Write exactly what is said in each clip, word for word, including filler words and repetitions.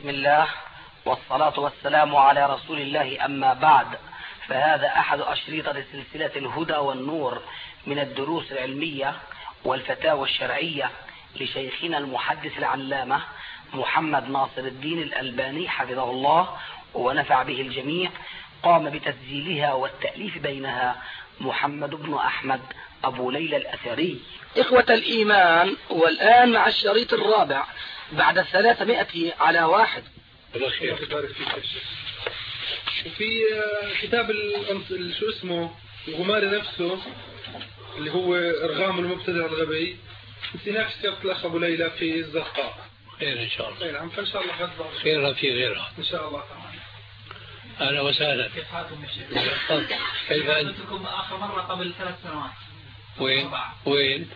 بسم الله والصلاة والسلام على رسول الله، أما بعد، فهذا أحد أشريطة سلسلة الهدى والنور من الدروس العلمية والفتاوى الشرعية لشيخنا المحدث العلامة محمد ناصر الدين الألباني حفظه الله ونفع به الجميع. قام بتسجيلها والتأليف بينها محمد بن أحمد أبو ليلى الأثري. إخوة الإيمان، والآن مع الشريط الرابع بعد الثلاثمائة على واحد. وفي كتاب شو اسمه الغماري نفسه اللي هو إرغام المبتدع الغبي، في نفس كتاب الأخ أبو ليلى في الزرقاء. خير إن شاء الله. خير عم فإن شاء الله غد خير في غيرها إن شاء الله تعالى. أهلا وسهلا. كيف حالكم يا شيخ؟ كيف أنت؟ قابلتكم آخر مرة قبل ثلاث سنوات. وين؟ وين؟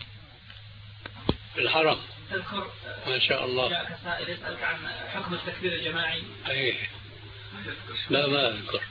في الحرم. تذكر؟ ما شاء الله. جاءك سائل يسألك عن حكم التكبير الجماعي. أيه. لا ما أذكر.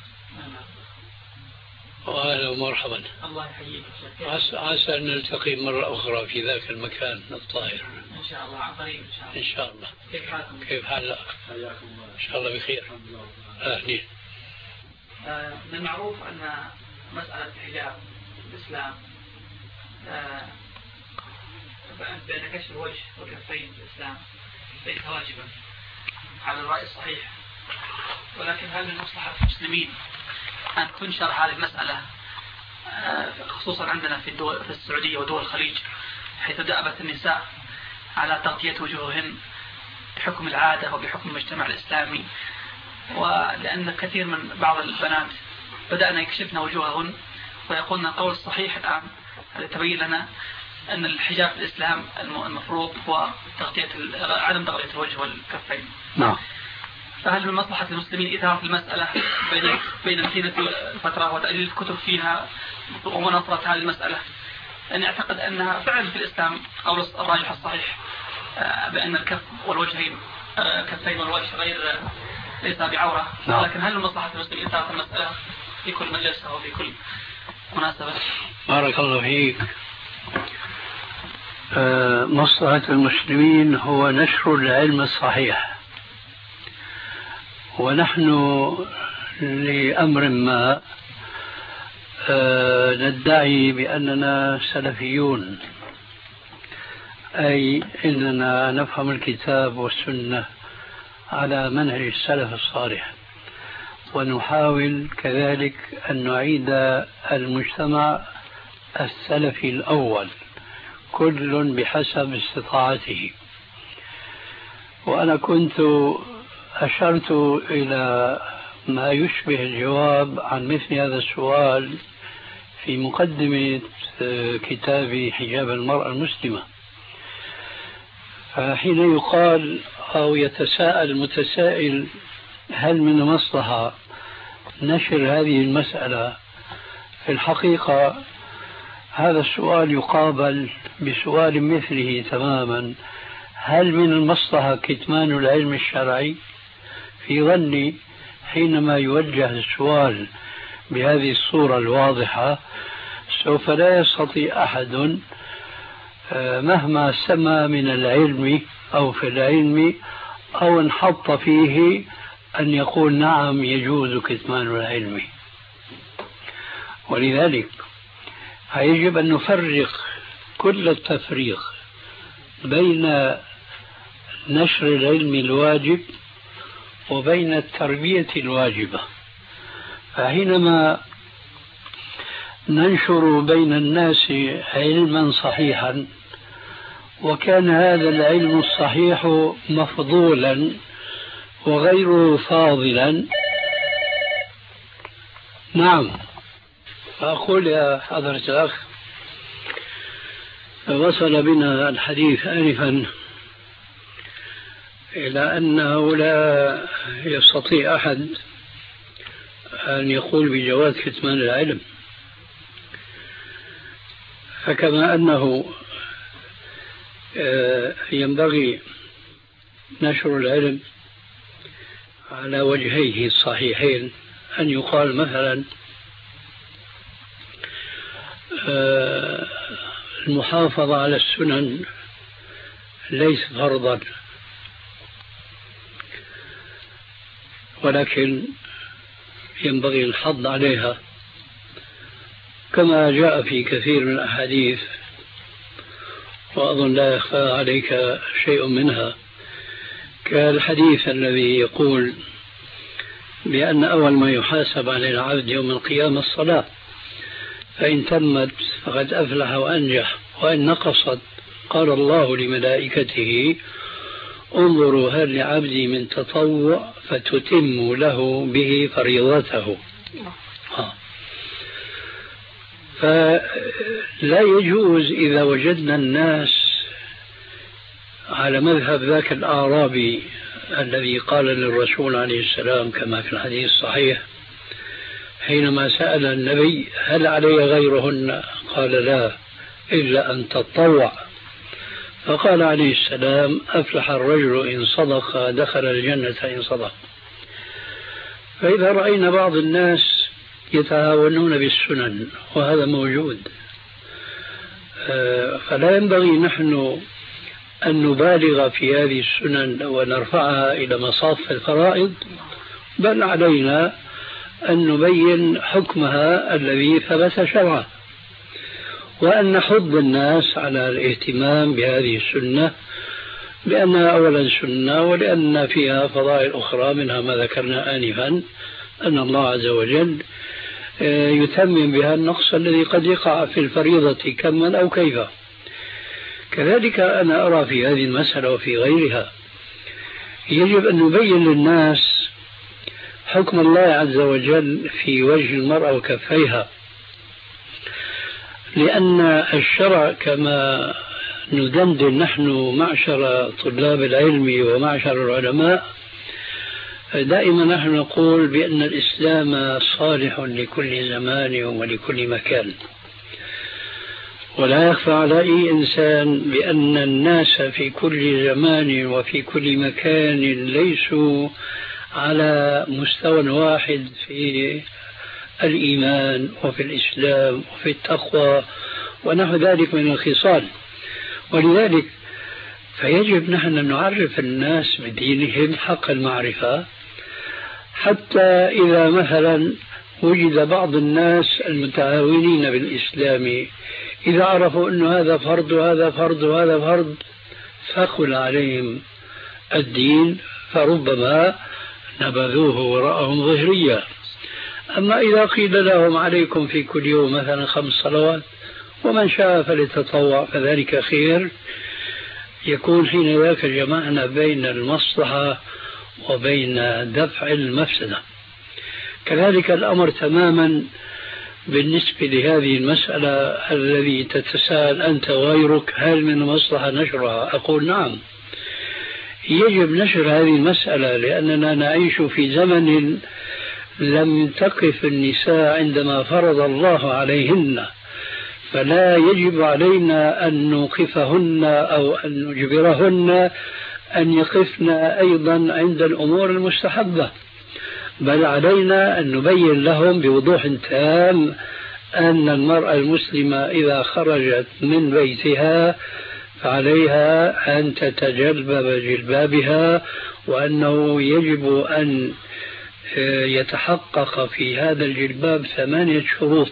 وأهلا ومرحبا. الله يحييك شيخ. عسى عسى أن نلتقي مرة أخرى في ذاك المكان الطاهر. إن شاء الله عن قريب إن شاء الله. إن شاء الله. كيف حالكم؟ كيف حالك؟ إن شاء الله بخير. أهلين. آه من المعروف أن مسألة الحجاب الإسلام آه بأن كشف الوجه والكفين في الإسلام ليس واجبا على الرأي الصحيح، ولكن هل من مصلحة المسلمين أن تنشر هذه المسألة خصوصا عندنا في الدول في السعودية ودول الخليج، حيث دأبت النساء على تغطية وجوههن بحكم العادة وبحكم المجتمع الإسلامي، ولأن كثير من بعض البنات بدأنا يكشفن وجوههن ويقولن القول الصحيح الآن تبين لنا أن الحجاب في الإسلام المفروض هو تغطية عدم تغطية الوجه والكفين. نعم. فهل من مصلحة المسلمين إثارة المسألة بين بين طيلة الفترة وتأليف الكتب فيها ومناصرة هذه المسألة؟ أنا أعتقد أنها فعلا في الإسلام قول الراجح الصحيح بأن الكف والوجهين كفين والوجه غير ليس بعورة، لكن هل من مصلحة المسلمين إثارة المسألة في كل مجلس أو في كل مناسبة؟ بارك الله فيك. مصلحة المسلمين هو نشر العلم الصحيح، ونحن لأمر ما ندعي بأننا سلفيون، أي أننا نفهم الكتاب والسنة على منهج السلف الصالح، ونحاول كذلك أن نعيد المجتمع السلفي الأول كل بحسب استطاعته. وأنا كنت أشرت إلى ما يشبه الجواب عن مثل هذا السؤال في مقدمة كتاب حجاب المرأة المسلمة. فحين يقال أو يتساءل المتسائل هل من مصلحة نشر هذه المسألة، في الحقيقة هذا السؤال يقابل بسؤال مثله تماما: هل من المصلحة كتمان العلم الشرعي؟ في ظني حينما يوجه السؤال بهذه الصورة الواضحة سوف لا يستطيع أحد مهما سمى من العلم أو في العلم أو انحط فيه أن يقول نعم يجوز كتمان العلم. ولذلك يجب أن نفرق كل التفريق بين نشر العلم الواجب وبين التربية الواجبة. فحينما ننشر بين الناس علما صحيحا وكان هذا العلم الصحيح مفضولا وغيره فاضلا، نعم، فأقول يا حضرة الأخ وصل بنا الحديث آنفا إلى أنه لا يستطيع أحد أن يقول بجواز كتمان العلم، فكما أنه ينبغي نشر العلم على وجهيه الصحيحين، أن يقال مثلا المحافظة على السنن ليس فرضا، ولكن ينبغي الحض عليها كما جاء في كثير من الأحاديث، وأظن لا يخفى عليك شيء منها، كالحديث الذي يقول بأن أول ما يحاسب على العبد يوم القيامة الصلاة، فإن تمت فقد أفلح وأنجح، وإن نقصت قال الله لملائكته انظروا هل لعبدي من تطوع فتتم له به فريضته. ها. فلا يجوز إذا وجدنا الناس على مذهب ذاك الأعرابي الذي قال للرسول عليه السلام كما في الحديث الصحيح حينما سأل النبي هل علي غيرهن؟ قال لا إلا أن تطوع. فقال عليه السلام أفلح الرجل إن صدق دخل الجنة إن صدق. فإذا رأينا بعض الناس يتهاونون بالسنن وهذا موجود، فلا ينبغي نحن أن نبالغ في هذه السنن ونرفعها إلى مصاف الفرائض، بل علينا أن نبين حكمها الذي ثبت شرعا، وأن نحض الناس على الاهتمام بهذه السنة لأنها أولا سنة ولأن فيها فضائل أخرى، منها ما ذكرنا آنفا أن الله عز وجل يتمم بها النقص الذي قد يقع في الفريضة كما أو كيف. كذلك أنا أرى في هذه المسألة وفي غيرها يجب أن نبين للناس حكم الله عز وجل في وجه المرأة وكفيها، لأن الشرع كما ندندن نحن معشر طلاب العلم ومعشر العلماء دائما نحن نقول بأن الإسلام صالح لكل زمان ولكل مكان، ولا يخفى على أي إنسان بأن الناس في كل زمان وفي كل مكان ليسوا على مستوى واحد في الإيمان وفي الإسلام وفي التقوى ونحو ذلك من الخصال. ولذلك فيجب نحن أن نعرف الناس بدينهم حق المعرفة، حتى إذا مثلا وجد بعض الناس المتعاونين بالإسلام إذا عرفوا أن هذا فرض وهذا فرض وهذا فرض ثقل عليهم الدين فربما نبذوه وراءهم ظهريا. أما إذا قيل لهم عليكم في كل يوم مثلا خمس صلوات ومن شاء فليتطوع فذلك خير، يكون حين ذاك جمعنا بين المصلحة وبين دفع المفسدة. كذلك الأمر تماما بالنسبة لهذه المسألة الذي تتساءل أنت وغيرك هل من المصلحة نشرها؟ أقول نعم، يجب نشر هذه المسألة لأننا نعيش في زمن لم تقف النساء عندما فرض الله عليهن، فلا يجب علينا أن نوقفهن أو أن نجبرهن أن يقفن أيضا عند الأمور المستحبة، بل علينا أن نبين لهم بوضوح تام أن المرأة المسلمة إذا خرجت من بيتها فعليها أن تتجلبب جلبابها، وأنه يجب أن يتحقق في هذا الجلباب ثمانية شروط.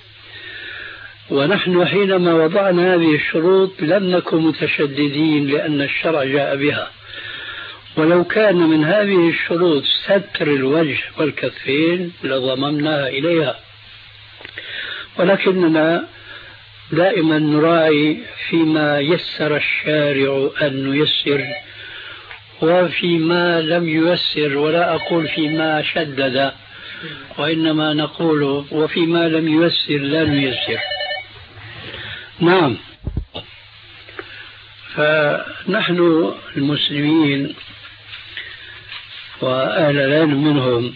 ونحن حينما وضعنا هذه الشروط لم نكن متشددين لأن الشرع جاء بها، ولو كان من هذه الشروط ستر الوجه والكفين لضممناها إليها، ولكننا دائما نراعي فيما يسر الشارع أن نيسر وفيما لم ييسر، ولا أقول فيما شدد وإنما نقول وفيما لم ييسر لا نيسر. نعم، فنحن المسلمين وأهل العلم منهم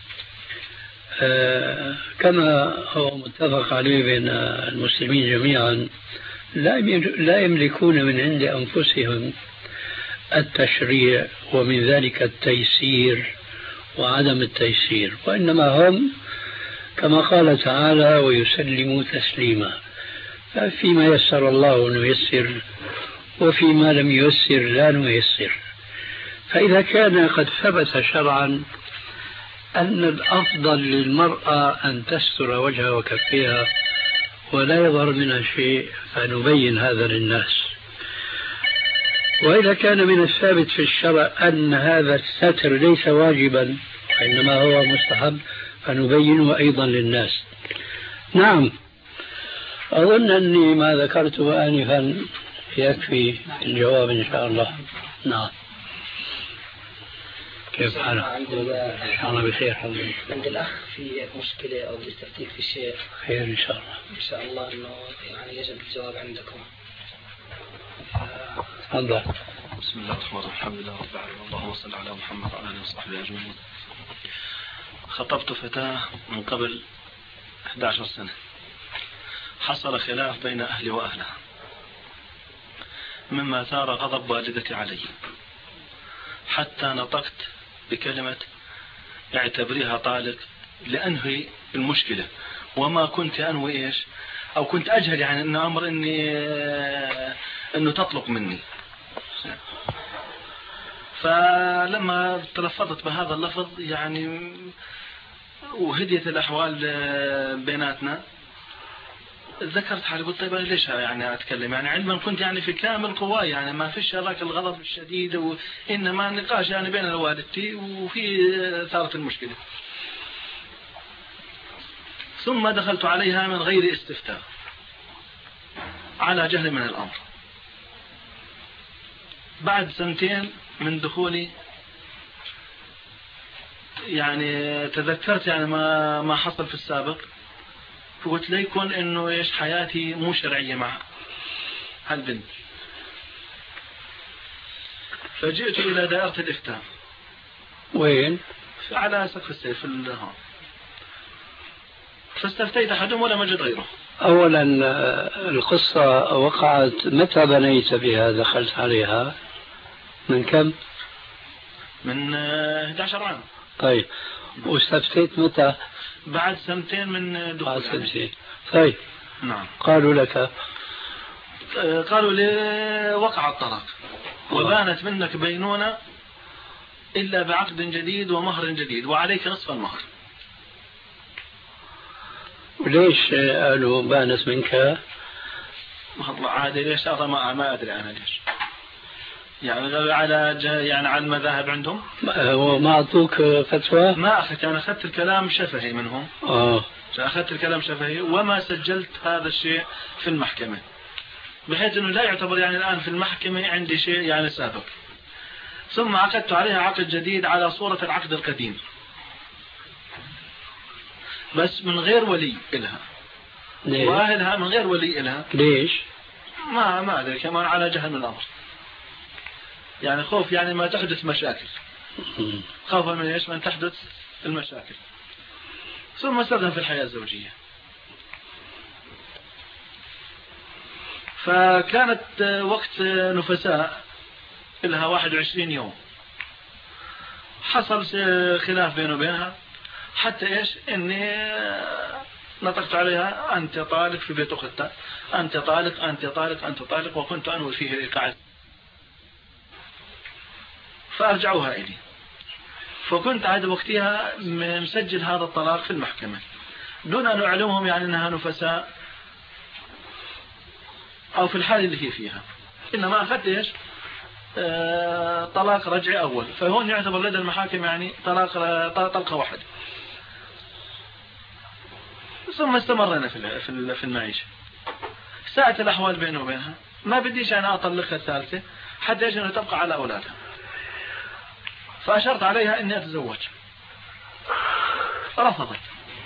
كما هو متفق عليه بين المسلمين جميعا لا يملكون من عند أنفسهم التشريع ومن ذلك التيسير وعدم التيسير، وإنما هم كما قال تعالى ويسلموا تسليما، فيما يسر الله نيسر وفيما لم ييسر لا نيسر. فإذا كان قد ثبت شرعا أن الأفضل للمرأة أن تستر وجهها وكفيها ولا يظهر منها شيء، فنبين هذا للناس. وإذا كان من الثابت في الشرع أن هذا الستر ليس واجبا وإنما هو مستحب، فنبينه أيضا للناس. نعم، أظن أني ما ذكرته آنفا يكفي الجواب إن شاء الله. نعم. كيف حالك؟ إن شاء الله بخير حبيبي. عند الأخ في مشكلة أو بيستفتيك في شيء. خير إن شاء الله. إن شاء الله إنه يعني يجب الجواب عندكم. تفضل. بسم الله الرحمن الرحيم، الحمد لله رب العالمين، اللهم صل على محمد وعلى آله وصحبه أجمعين. خطبت فتاة من قبل إحدى عشرة سنة، حصل خلاف بين أهلي وأهلها مما ثار غضب والدتي علي، حتى نطقت بكلمة اعتبريها طالق لأنهي المشكلة، وما كنت أنوي إيش أو كنت أجهل يعني أن أمر إني أنه تطلق مني. فلما تلفظت بهذا اللفظ يعني وهديت الأحوال بيناتنا، ذكرت حالي قلت طيب ليش يعني أتكلم، يعني علما كنت يعني في كامل قواي، يعني ما فيش هذاك الغضب الشديد، وإنما نقاش يعني بين والدتي وفي ثارت المشكلة. ثم دخلت عليها من غير استفتاء على جهل من الأمر. بعد سنتين من دخولي يعني تذكرت يعني ما ما حصل في السابق، فقلت ليكن انه ايش حياتي مو شرعية مع هالبنت. فجئت الى دائرة الافتاء. وين؟ على سقف السيف في الهون. فاستفتيت احدهم ولم اجد غيره. اولا القصة وقعت متى بنيت بها؟ دخلت عليها من كم؟ من احد عشر عام. طيب، واستفتيت متى؟ بعد سنتين من دخول. بعد سنتين. طيب. نعم. قالوا لك؟ قالوا لي وقع الطلاق وبانت منك بينونة إلا بعقد جديد ومهر جديد وعليك نصف المهر. وليش قالوا بانت منك؟ والله عادي ليش هذا ما ما أدري أنا ليش، يعني على يعني على المذاهب عندهم. وما أعطوك فتوى؟ ما أخذت، أنا أخذت الكلام شفهي منهم. آه. أخذت الكلام شفهي وما سجلت هذا الشيء في المحكمة، بحيث أنه لا يعتبر يعني الآن في المحكمة عندي شيء يعني سابق. ثم عقدت عليها عقد جديد على صورة العقد القديم، بس من غير ولي إلها. ليه؟ وأهلها من غير ولي إلها. ليش؟ ما ما أدري، كمان على جهل من الأمر، يعني خوف يعني ما تحدث مشاكل، خوفا من ايش؟ من تحدث المشاكل. ثم استخدم في الحياة الزوجية. فكانت وقت نفساء لها واحد وعشرين يوم، حصل خلاف بينه وبينها حتى ايش اني نطقت عليها أنت طالق في بيت أختها، أنت طالق أنت طالق أنت طالق، وكنت أنوي فيه الإيقاع. فأرجعوها إلي، فكنت عاد وقتها مسجل هذا الطلاق في المحكمة دون أن أعلمهم يعني أنها نفساء أو في الحال اللي هي فيها، إنما أخذت إيش آه طلاق رجعي أول، فهون يعتبر لدى المحاكم يعني طلاق طلقة واحدة. ثم استمرنا في في المعيشة، ساءت الأحوال بينه وبينها، ما بديش أنا أطلقها الثالثة حتى إيش أنه تبقى على أولادها. فأشرت عليها إني أتزوج، رفضت.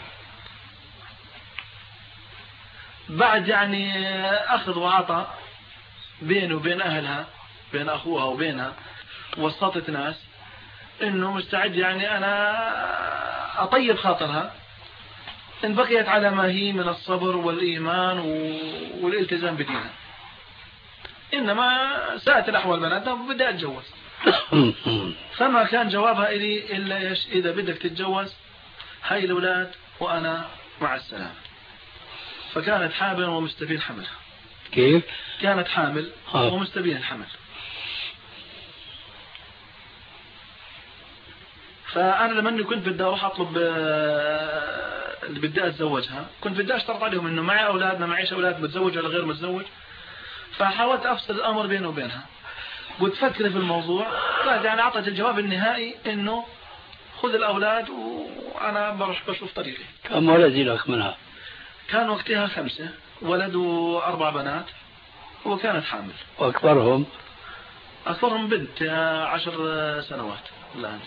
بعد يعني أخذ وعطى بينه وبين أهلها، بين أخوها وبينها، وسطت ناس إنه مستعد يعني أنا أطيب خاطرها إن بقيت على ما هي من الصبر والإيمان والالتزام بدينها، إنما ساءت الأحوال بناتها وبدأ أتجوز. فما كان جوابها إلي إلا إيش؟ إذا بدك تتجوز هاي الأولاد وأنا مع السلامة. فكانت حامل ومستبين حملها. كيف؟ كانت حامل آه. ومستبين الحمل. فأنا لما كنت بدي أروح أطلب اللي بدي أتزوجها كنت بدي أشترط عليهم إنه معي أولاد ما معيش أولاد متزوج ولا غير متزوج. فحاولت أفصل الأمر بينه وبينها. قلت فكري في الموضوع. قالت يعني أعطت الجواب النهائي إنه خذ الأولاد وأنا بروح بشوف طريقي. كم ولد لك منها؟ كان وقتها خمسة ولد وأربع بنات وكانت حامل. وأكبرهم؟ أكبرهم بنت عشر سنوات الآن.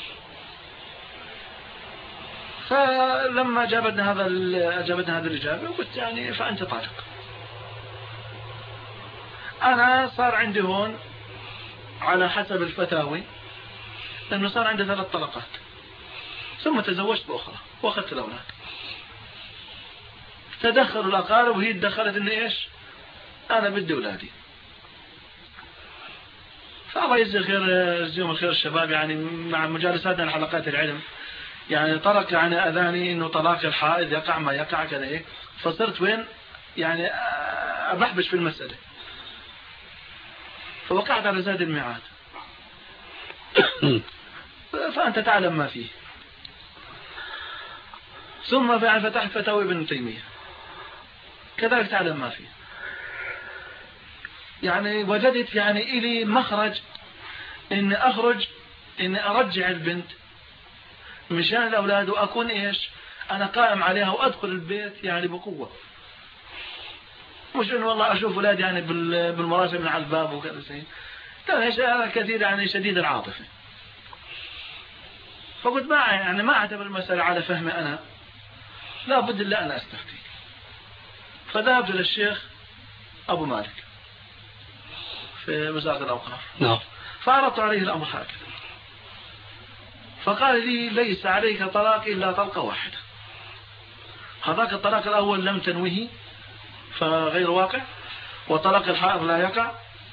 فلما جابتنا هذا جابتنا هذا الإجابة قلت يعني فأنت طالق. أنا صار عندي هون على حسب الفتاوي لأنه صار عندي ثلاث طلقات ثم تزوجت بأخرى وأخذت الأولاد. تدخلوا الأقارب وهي تدخلت إني إيش أنا بدي أولادي. فالله يجزي خير يجزيهم الخير الشباب يعني مع مجالساتنا حلقات العلم يعني طرق يعني أذاني إنه طلاق الحائض يقع ما يقع كذا إيه. فصرت وين يعني أبحبش في المسألة. فوقعت على زاد الميعاد. فأنت تعلم ما فيه. ثم فتحت فتاوي ابن تيمية كذلك تعلم ما فيه. يعني وجدت يعني إلي مخرج إني أخرج إني أرجع البنت مشان الأولاد وأكون إيش أنا قائم عليها وأدخل البيت يعني بقوة. مش إنه والله أشوف أولاد يعني بالمراسم من على الباب وكذا شيء. كان أنا كثير يعني شديد العاطفة. فقلت ما يعني ما أعتبر المسألة على فهمي أنا لا بد إلا أنا أستفتي. فذهبت للشيخ أبو مالك في وزارة الأوقاف. نعم. فعرضت عليه الأمر هكذا. فقال لي ليس عليك طلاق إلا طلقة واحدة. هذاك الطلاق الأول لم تنويه فغير واقع وطلاق الحائض لا يقع.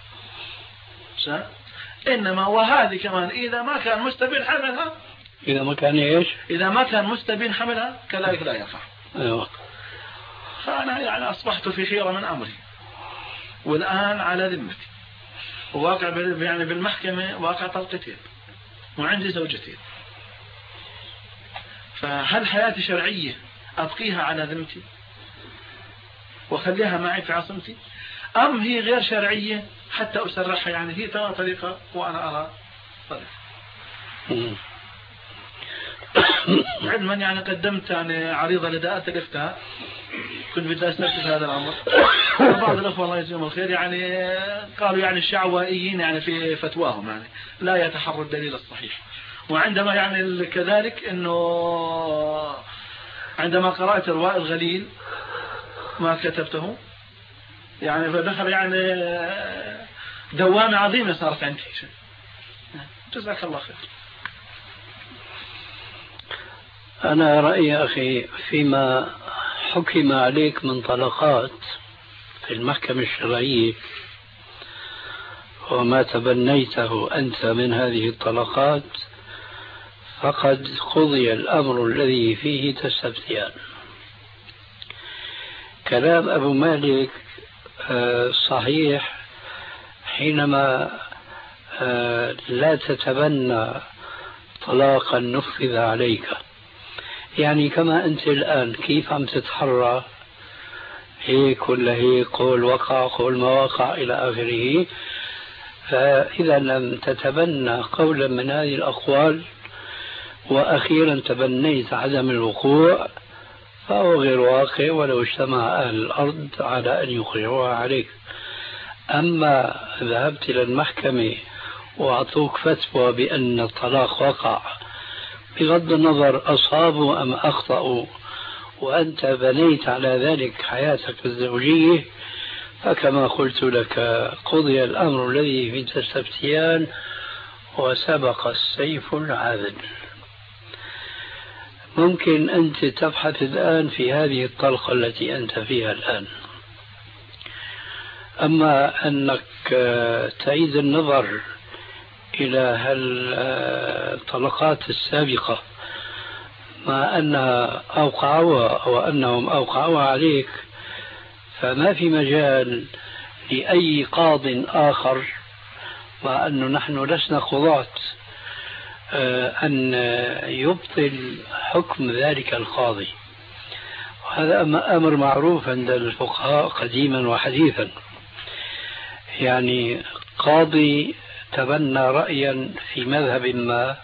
إنما وهذه كمان إذا ما كان مستبين حملها إذا ما كان إيش إذا ما كان مستبين حملها كذلك لا يقع. أيوة. فأنا يعني أصبحت في خيرة من أمري والآن على ذمتي وواقع يعني بالمحكمة واقع طلقتين وعندي زوجتين. فهل حياتي شرعية أبقيها على ذمتي وخليها معي في عصمتي أم هي غير شرعية حتى أسرحها يعني هي ترى طريقة وأنا أرى طريقة. علما يعني قدمت يعني عريضة لداءة الإفتاء كنت بدي أستفتي هذا الأمر. بعض الأخوة الله يجزيهم الخير يعني قالوا يعني الشعوائيين يعني في فتواهم يعني لا يتحرى الدليل الصحيح. وعندما يعني كذلك إنه عندما قرأت رواء الغليل ما كتبته يعني فدخل يعني دوامة عظيمة صارت عندي. جزاك الله خير. أنا رأيي أخي فيما حكم عليك من طلقات في المحكمة الشرعية وما تبنيته أنت من هذه الطلقات فقد قضي الأمر الذي فيه تستفتيان. كلام أبو مالك صحيح حينما لا تتبنى طلاقا نفذ عليك يعني كما أنت الآن كيف عم تتحرى هيك ولا هيك قول وقع قول ما وقع إلى آخره. فإذا لم تتبنى قولا من هذه الأقوال وأخيرا تبنيت عدم الوقوع فهو غير واقع ولو اجتمع أهل الأرض على أن يقرعوها عليك. أما ذهبت إلى المحكمة وأعطوك فتوى بأن الطلاق وقع بغض النظر أصابوا أم أخطأوا وأنت بنيت على ذلك حياتك الزوجية فكما قلت لك قضي الأمر الذي في تستفتيان وسبق السيف العاذل. ممكن أنت تبحث الآن في هذه الطلقة التي أنت فيها الآن. أما أنك تعيد النظر إلى هالطلقات السابقة مع أنها أوقعوها أو أنهم أوقعوها عليك فما في مجال لأي قاض آخر مع أنه نحن لسنا قضاة أن يبطل حكم ذلك القاضي، وهذا أمر معروف عند الفقهاء قديما وحديثا. يعني قاضي تبنى رأيا في مذهب ما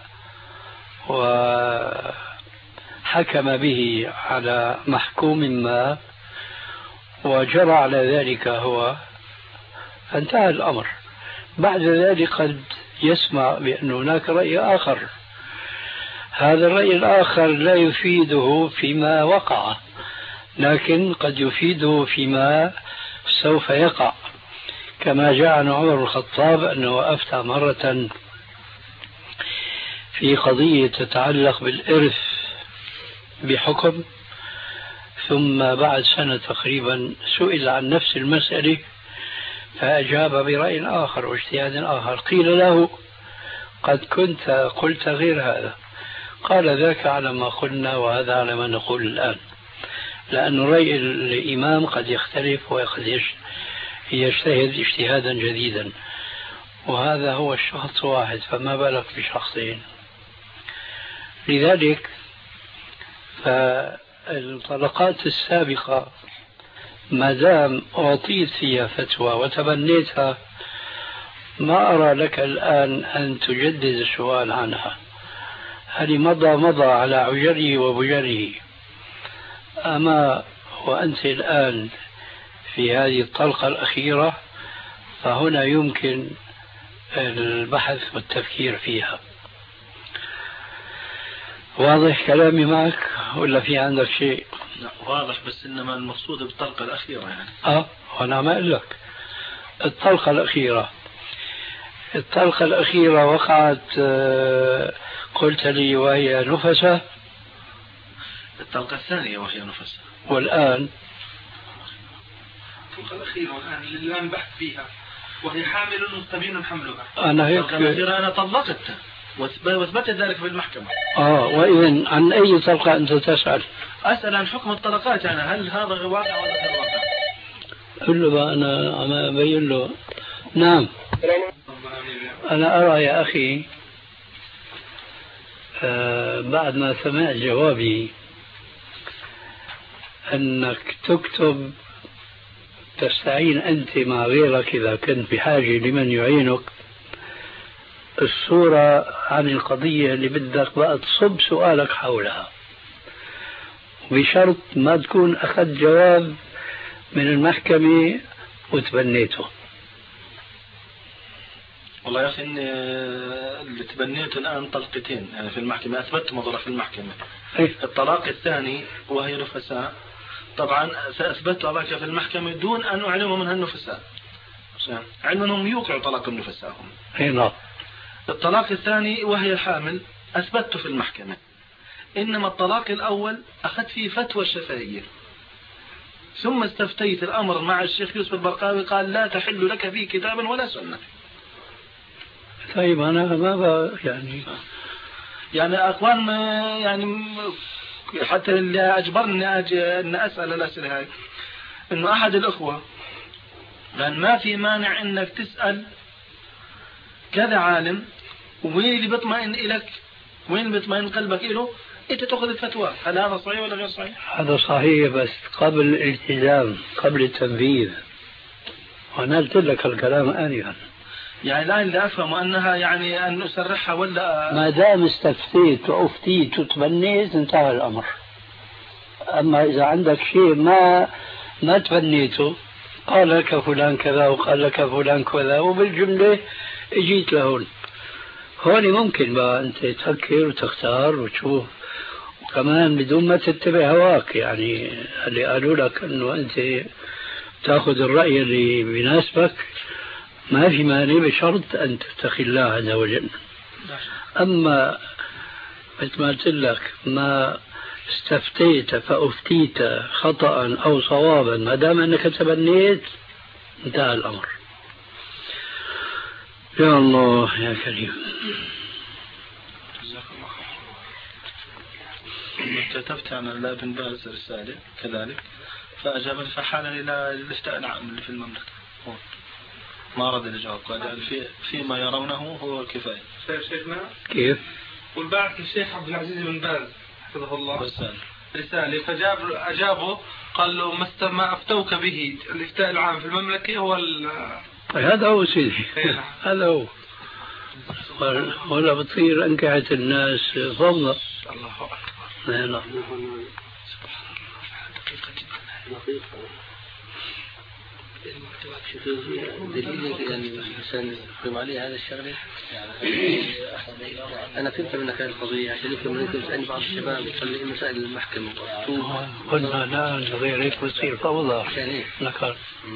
وحكم به على محكوم ما وجرى على ذلك هو، فانتهى الأمر. بعد ذلك قد يسمع بأن هناك رأي آخر، هذا الرأي الآخر لا يفيده فيما وقع، لكن قد يفيده فيما سوف يقع، كما جاء عن عمر بن الخطاب أنه أفتى مرة في قضية تتعلق بالإرث بحكم، ثم بعد سنة تقريبا سئل عن نفس المسألة فأجاب برأي آخر واجتهاد آخر، قيل له قد كنت قلت غير هذا، قال ذاك على ما قلنا وهذا على ما نقول الآن، لأن رأي الإمام قد يختلف وقد يجتهد اجتهادا جديدا، وهذا هو الشخص واحد فما بالك بشخصين. لذلك فالطلقات السابقة ما دام أعطيت فيها فتوى وتبنيتها ما أرى لك الآن أن تجدد السؤال عنها، هل مضى مضى على عجره وبجره. أما وأنت الآن في هذه الطلقة الأخيرة فهنا يمكن البحث والتفكير فيها. واضح كلامي معك ولا في عندك شيء؟ لا واضح، بس إنما المقصود بالطلقة الأخيرة يعني. آه وأنا ما أقول لك الطلقة الأخيرة الطلقة الأخيرة وقعت آه قلت لي وهي نفسة، الطلقة الثانية وهي نفسة، والآن الطلقة الأخيرة والآن الآن بحث فيها وهي حامل مستبين حملها. أنا هيك الطلقة الأخيرة أنا طلقتها وثبتت ذلك في المحكمة. آه وإذن عن أي طلقة أنت تسأل؟ أسأل عن حكم الطلقات، يعني هل هذا واقع ولا غير واقع؟ قل له بقى أنا عم أبين له. نعم أنا أرى يا أخي آه بعد ما سمعت جوابي أنك تكتب تستعين أنت مع غيرك إذا كنت بحاجة لمن يعينك الصورة عن القضية اللي بدك بقى تصب سؤالك حولها، بشرط ما تكون أخذت جواب من المحكمة وتبنيته. والله يا أخي إن اللي تبنيته الآن طلقتين يعني في المحكمة، أثبت مضرة في المحكمة. إيه؟ الطلاق الثاني وهي نفساء طبعا سأثبتها بك في المحكمة دون أن أعلمهم منها النفساء، علما أنهم يوقعوا طلاق النفساء هم. هنا الطلاق الثاني وهي حامل أثبته في المحكمة، إنما الطلاق الأول أخذت فيه فتوى الشافعية، ثم استفتيت الأمر مع الشيخ يوسف البرقاوي قال لا تحل لك فيه كتابا ولا سنة. طيب أنا ما بقى يعني يعني أقوال يعني حتى اللي أجبرني أن أسأل الأسئلة هاي إنه أحد الأخوة لأن ما في مانع إنك تسأل كذا عالم وين اللي بيطمئن إليك وين اللي بيطمئن قلبك إله أنت تأخذ الفتوى. هل هذا صحيح ولا غير صحيح؟ هذا صحيح بس قبل الالتزام قبل التنفيذ، وأنا قلت لك الكلام آنفا. يعني الآن اللي أفهمه أنها يعني أن أسرحها ولا ما دام استفتيت وأفتيت وتبنيت انتهى الأمر. أما إذا عندك شيء ما ما تبنيته قال لك فلان كذا وقال لك فلان كذا وبالجملة اجيت لهون، هون ممكن بقى أنت تفكر وتختار وتشوف، وكمان بدون ما تتبع هواك. يعني اللي قالوا لك أنه أنت تأخذ الرأي اللي بيناسبك ما في مانع بشرط أن تتقي الله عز وجل. أما مثل ما قلت لك ما استفتيت فأفتيت خطأ أو صوابا ما دام أنك تبنيت انتهى الأمر. يا الله يا كريم. كتبت عن ابن باز رسالة كذلك فأجابني فحالني إلى الافتاء العام اللي في المملكة، ما رد الجواب، قال يعني في فيما يرونه هو كفاية. شيخنا كيف؟ والبعث للشيخ عبد العزيز بن باز حفظه الله رسالة، فجاب أجابه قال له ما أفتوك به الإفتاء العام في المملكة هو هذا هو سيدي هذا هو. ولا بتصير أنكحة الناس فضلا. الله أكبر. لا دليل يعني الإنسان يقيم عليه هذا الشغلة. أنا فهمت منك هذه القضية عشان يمكن ممكن تسألني بعض الشباب يصلي مسائل المحكمة. قلنا لا غير هيك بتصير فوضى. نكر.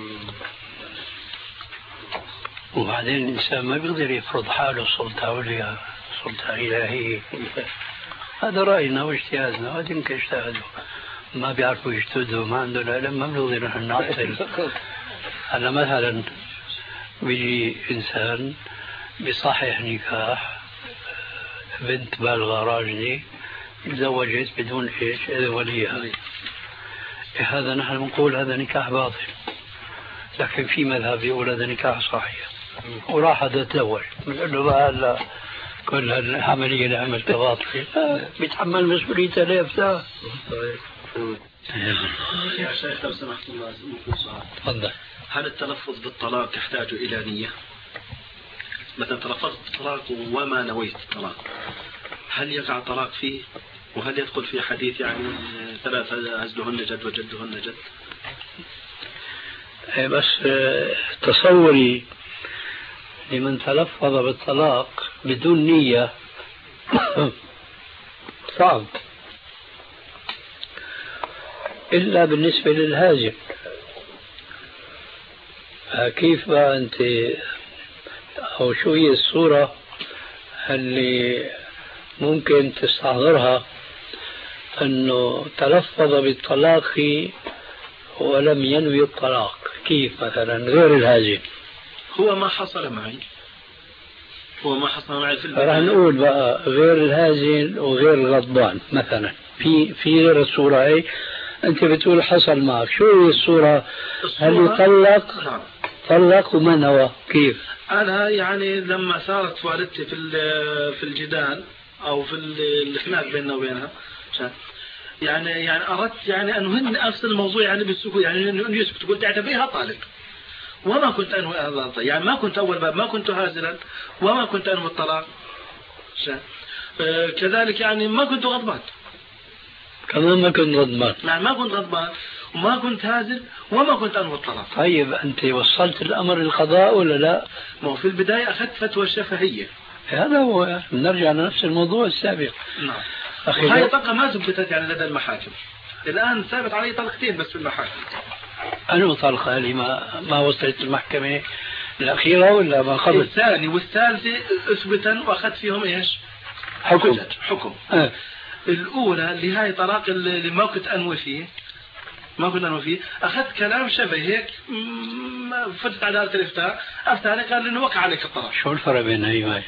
وبعدين الإنسان ما بيقدر يفرض حاله سلطة عليا سلطة إلهية. هذا رأينا واجتهادنا، هذا يمكن اجتهادوا ما بيعرفوا يجتهدوا، ما عندهم علم، ما بنقدر نحن نعطل. هلا مثلا بيجي إنسان بصحيح نكاح بنت بالغة راجلة تزوجت بدون إيش إذن وليها، هذا نحن بنقول هذا نكاح باطل، لكن في مذهب يقول هذا نكاح صحيح، وراح تتزوج بنقول له بقى هلا كل هالعملية اللي عملتها باطلة بيتحمل مسؤوليتها ليه بتاع. يا شيخ لو سمحت الله تفضل. هل التلفظ بالطلاق يحتاج إلى نية؟ مثلا تلفظت بالطلاق وما نويت الطلاق، هل يقع طلاق فيه؟ وهل يدخل في حديث يعني ثلاثة عزلهن جد وجدهن جد؟ بس تصوري لمن تلفظ بالطلاق بدون نية صعب، إلا بالنسبة للهاجر. كيف بقى أنت أو شو هي الصورة اللي ممكن تستحضرها أنه تلفظ بالطلاق ولم ينوي الطلاق؟ كيف مثلا غير الهاجر؟ هو ما حصل معي هو ما حصل معي في البداية. راح نقول بقى غير الهازل وغير الغضبان مثلا، في في غير الصورة هي أنت بتقول حصل معك، شو هي الصورة؟ هل يطلق نعم. طلق وما نوى كيف؟ أنا يعني لما صارت والدتي في في الجدال أو في الخلاف بيننا وبينها، يعني يعني أردت يعني أن هن أصل الموضوع يعني بالسكوت، يعني أن يسكت، قلت اعتبرها طالق وما كنت أنوي هذا، يعني ما كنت أول باب ما كنت هازلا وما كنت أنوي الطلاق، كذلك يعني ما كنت غضبان كمان ما كنت غضبان، يعني ما كنت غضبان وما كنت هازل وما كنت أنوي الطلاق. طيب أنت وصلت الأمر للقضاء ولا لا؟ ما هو في البداية أخذت فتوى الشفهية، هذا هو نرجع لنفس الموضوع السابق. نعم. وهي طلقة ما ثبتت يعني لدى المحاكم، الآن ثابت علي طلقتين بس في المحاكم. أنا طلقة اللي ما ما وصلت المحكمة الأخيرة ولا ما قبل؟ الثاني والثالثة أثبتا وأخذت فيهم إيش؟ حكم. حكم. أه. الأولى اللي هاي طلاق اللي ما كنت أنوي فيه ما كنت أنوي فيه، أخذت كلام شبه هيك فتت على دارة الإفتاء، الثاني قال إنه وقع عليك الطلاق. شو الفرق بين هاي وهاي؟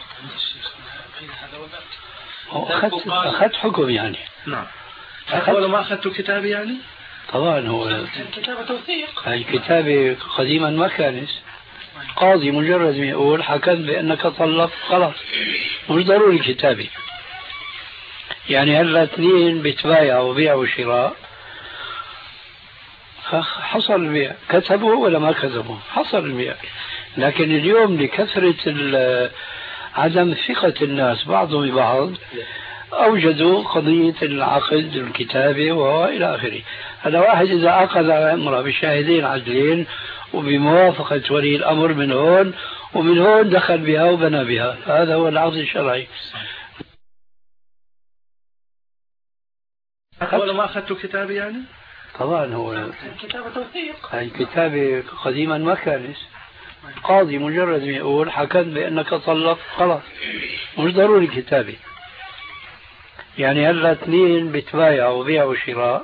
أخذت أخذت حكم يعني. نعم. ولا ما أخذت كتابي يعني؟ طبعا هو كتابة توثيق. هاي كتابة قديما ما كانت، قاضي مجرد ما يقول حكم بأنك طلق خلاص، مش ضروري كتابة. يعني هلا اثنين بيتبايعوا بيع وشراء، حصل البيع، كتبوا ولا ما كتبوا حصل البيع. لكن اليوم لكثرة عدم ثقة الناس بعضهم ببعض أوجدوا قضية العقد الكتابة وإلى آخره. هذا واحد إذا عقد على امرأة بشاهدين عدلين وبموافقة ولي الأمر من هون ومن هون دخل بها وبنى بها، هذا هو العقد الشرعي. ولا ما أخذت كتابي يعني؟ طبعا هو كتابة توثيق. هاي كتابة قديما ما كانت، قاضي مجرد ما يقول حكم بأنك طلق خلاص، مش ضروري كتابة. يعني هلا اثنين بيتبايعوا بيع وشراء،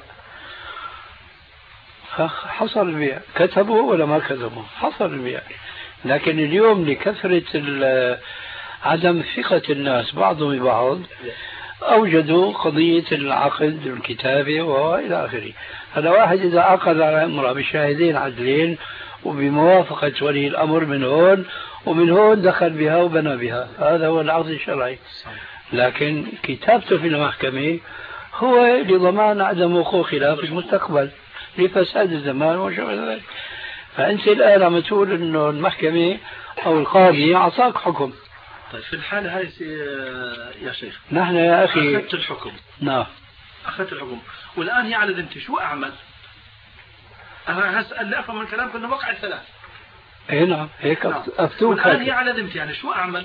حصل البيع، كتبوا ولا ما كتبوا حصل البيع. لكن اليوم لكثرة عدم ثقة الناس بعضهم ببعض أوجدوا قضية العقد الكتابة وإلى آخره. هذا واحد إذا عقد على امرأة بشاهدين عدلين وبموافقة ولي الأمر من هون ومن هون دخل بها وبنى بها، هذا هو العقد الشرعي. لكن كتابته في المحكمة هو لضمان عدم وقوع خلاف في المستقبل لفساد الزمان وشبه ذلك. فأنت الآن عم تقول إنه المحكمة أو القاضي أعطاك حكم. طيب في الحالة هاي يا شيخ نحن يا أخي أخذت الحكم. نعم أخذت الحكم والآن هي على ذمتي، شو أعمل؟ أنا هسأل اللي أفهم من الكلام كأنه وقع الثلاث. إيه نعم هيك نعم. أفتوك. والآن هي على ذمتي، يعني شو أعمل؟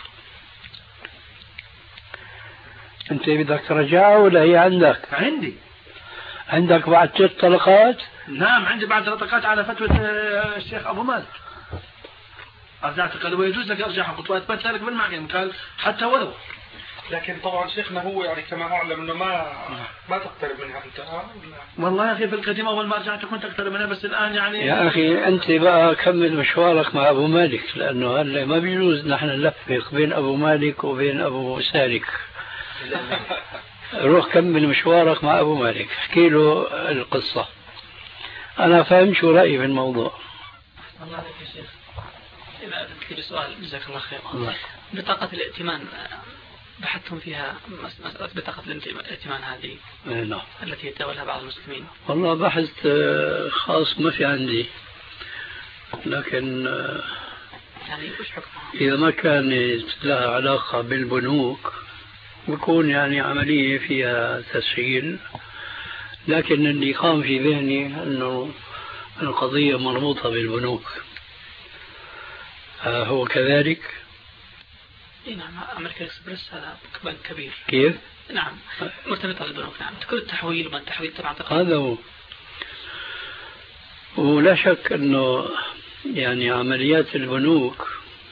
أنت بدك ترجعها ولا هي عندك؟ عندي. عندك بعد ثلاث طلقات؟ نعم عندي بعد ثلاث طلقات على فتوى الشيخ أبو مالك. أرجعت قال ويجوز لك أرجعها، قلت وأثبت ذلك بالمحكمة قال حتى ولو. لكن طبعا شيخنا هو يعني كما أعلم أنه ما ما تقترب منها أنت. والله يا أخي في القديم أول ما رجعت كنت أقترب منها، بس الآن يعني يا أخي أنت بقى كمل مشوارك مع أبو مالك، لأنه هلا ما بيجوز نحن نلفق بين أبو مالك وبين أبو سالك. روح كمل مشوارك مع أبو مالك، احكي له القصة. أنا فاهم شو رأيي في الموضوع. الله عليك يا شيخ. إذا أردت لي بسؤال جزاك الله خير. الله. بطاقة الائتمان بحثتم فيها مسألة بطاقة الائتمان هذه نعم. التي يتداولها بعض المسلمين. والله بحث خاص ما في عندي، لكن يعني وش حكمها؟ إذا ما كانت لها علاقة بالبنوك بكون يعني عملية فيها تسهيل، لكن اللي قام في ذهني أنه القضية مربوطة بالبنوك. هو كذلك؟ نعم أمريكا إكسبرس هذا بنك كبير. كيف؟ نعم مرتبطة بالبنوك. نعم كل التحويل وما التحويل طبعا هذا هو. ولا شك أنه يعني عمليات البنوك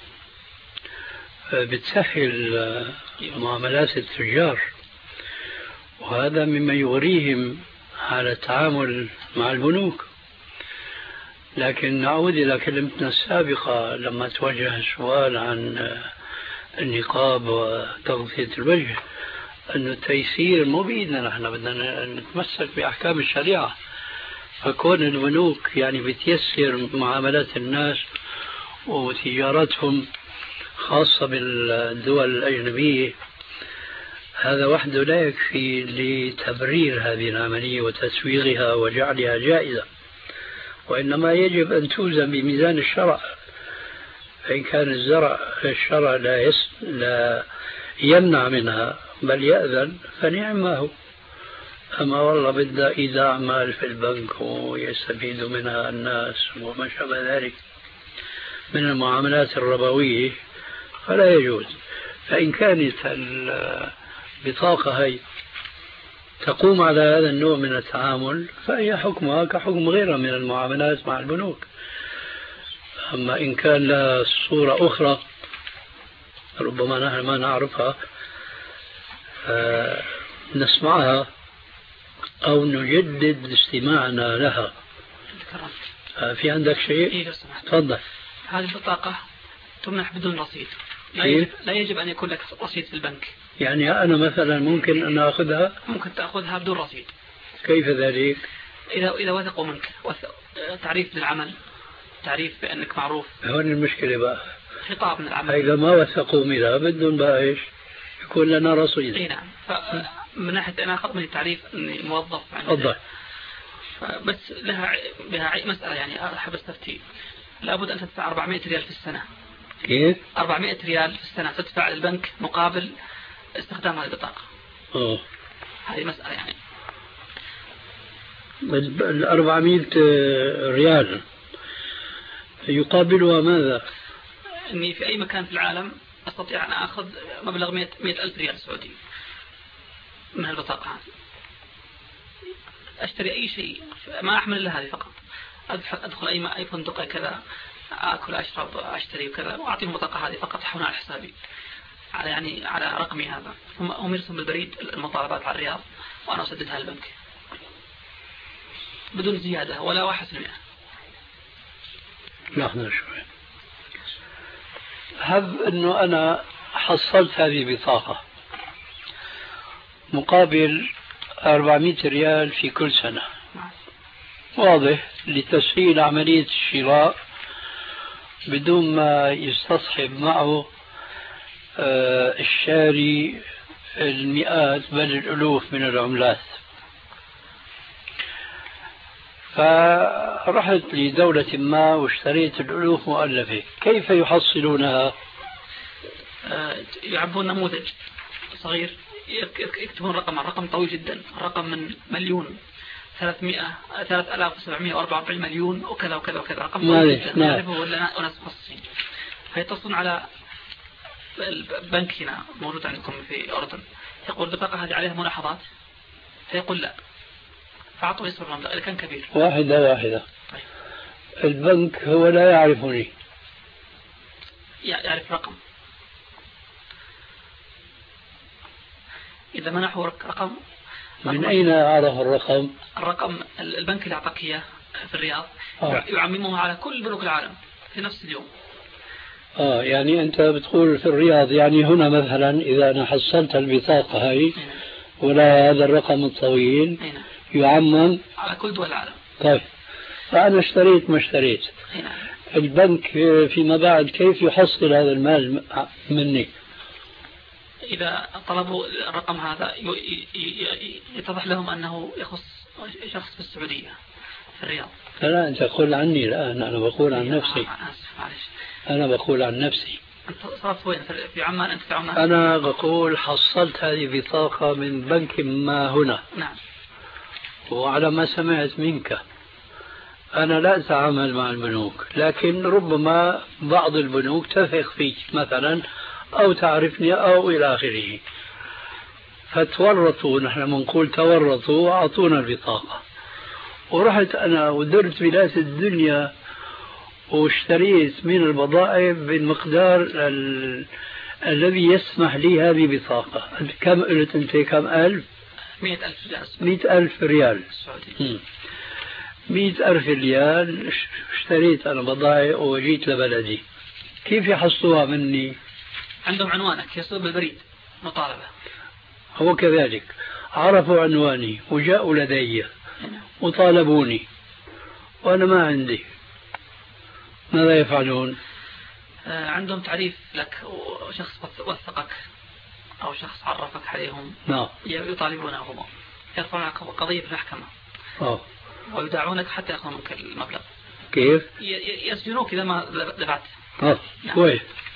بتسهل معاملات التجار، وهذا مما يغريهم على التعامل مع البنوك. لكن نعود إلى كلمتنا السابقة لما توجه السؤال عن النقاب وتغطية الوجه، أن التيسير مو بإيدنا، نحن بدنا نتمسك بأحكام الشريعة. فكون البنوك يعني بتيسر معاملات الناس وتجارتهم خاصة بالدول الأجنبية، هذا وحده لا يكفي لتبرير هذه العملية وتسويغها وجعلها جائزة، وإنما يجب أن توزن بميزان الشرع. فإن كان الزرع الشرع لا, يس لا يمنع منها بل يأذن فنعم ما هو. أما والله بدأ إيداع مال في البنك ويستفيد منها الناس وما شابه ذلك من المعاملات الربوية فلا يجوز. فإن كانت البطاقة هي تقوم على هذا النوع من التعامل فهي حكمها كحكم غيرها من المعاملات مع البنوك. أما إن كان لها صورة أخرى ربما نحن ما نعرفها نسمعها أو نجدد استماعنا لها. في عندك شيء؟ إيه لو سمحت. تفضل. هذه البطاقة تمنح بدون رصيد، لا يجب, لا يجب أن يكون لك رصيد في البنك. يعني أنا مثلا ممكن أن أخذها؟ ممكن تأخذها بدون رصيد. كيف ذلك؟ إذا إذا وثقوا منك وثق... تعريف للعمل، تعريف بأنك معروف. هون المشكلة بقى خطاب من العمل. إذا ما وثقوا منها بدهم بقى إيش؟ يكون لنا رصيد. إيه نعم. فمن ناحية أنا أخذ من التعريف إني موظف. تفضل. بس لها لها مسألة يعني أحب أستفتي. لابد أن تدفع أربعمائة ريال في السنة. كيف؟ أربعمائة ريال في السنة تدفع للبنك مقابل استخدام هذه البطاقة. أوه. هذه مسألة يعني. ال أربعمائة ريال يقابلها ماذا؟ إني في أي مكان في العالم أستطيع أن أخذ مبلغ مئة ألف ريال سعودي من البطاقة هذه. أشتري أي شيء ما أحمل إلا هذه فقط. أدخل أي أي فندق كذا أكل أشرب أشتري وكذا وأعطيهم البطاقة هذه فقط يحولون على حسابي على يعني على رقمي هذا. هم هم يرسلون بالبريد المطالبات على الرياض وأنا أسددها للبنك بدون زيادة ولا واحد في المئة. لحظة شوي. هب أنه أنا حصلت هذه البطاقة مقابل أربعمائة ريال في كل سنة، واضح لتسهيل عملية الشراء بدون ما يستصحب معه الشاري المئات بل الألوف من العملات. فرحت لدولة ما واشتريت الألوف مؤلفة، كيف يحصلونها؟ يعبون نموذج صغير، يكتبون رقم رقم طويل جدا، رقم من مليون ثلاثمائة ثلاثة آلاف وسبعمائة وأربعة وأربعين مليون وكذا وكذا وكذا، رقم طويل جدا لا يعرفه ولا أناس مخصصين. فيتصلون على البنك هنا موجود عندكم في الأردن، يقول البطاقة هذه عليها ملاحظات، فيقول لا، فأعطوا يصرف المبلغ إذا كان كبير. واحدة واحدة. طيب. البنك هو لا يعرفني، يعرف رقم، إذا منحوا رقم. من أين عرف الرقم؟ الرقم البنك اللي أعطاك إياه في الرياض آه. يعممه على كل بنوك العالم في نفس اليوم. آه يعني أنت بتقول في الرياض، يعني هنا مثلا إذا أنا حصلت البطاقة هاي ولا هذا الرقم الطويل هنا. يعمم على كل دول العالم. طيب فأنا اشتريت ما اشتريت هنا. البنك فيما بعد كيف يحصل هذا المال مني؟ إذا طلبوا الرقم هذا يتضح لهم أنه يخص شخص في السعودية في الرياض. لا أنت تقول عني الآن، أنا بقول عن نفسي. معلش. أنا بقول عن نفسي. أنت صرفت وين في عمان؟ أنت في عمان؟ أنا بقول حصلت هذه بطاقة من بنك ما هنا. نعم. وعلى ما سمعت منك أنا لا أتعامل مع البنوك، لكن ربما بعض البنوك تثق فيك مثلا أو تعرفني أو إلى آخره، فتورطوا، نحن بنقول تورطوا وأعطونا البطاقة. ورحت أنا ودرت بلاد الدنيا واشتريت من البضائع بالمقدار ال... الذي يسمح لي هذه بطاقة. كم قلت أنت؟ كم ألف؟ مئة ألف ريال. مئة ألف ريال السعودي. مئة ألف ريال اشتريت أنا بضائع وجيت لبلدي، كيف يحصلوها مني؟ عندهم عنوانك يصل بالبريد مطالبة. هو كذلك عرفوا عنواني وجاءوا لدي وطالبوني وأنا ما عندي، ماذا يفعلون؟ عندهم تعريف لك وشخص وثقك أو شخص عرفك عليهم. نعم. يطالبونهم، يرفعون قضية في المحكمة. أوه. ويدعونك حتى يأخذوا منك المبلغ. كيف؟ يسجنوك إذا ما دفعت. اه كويس.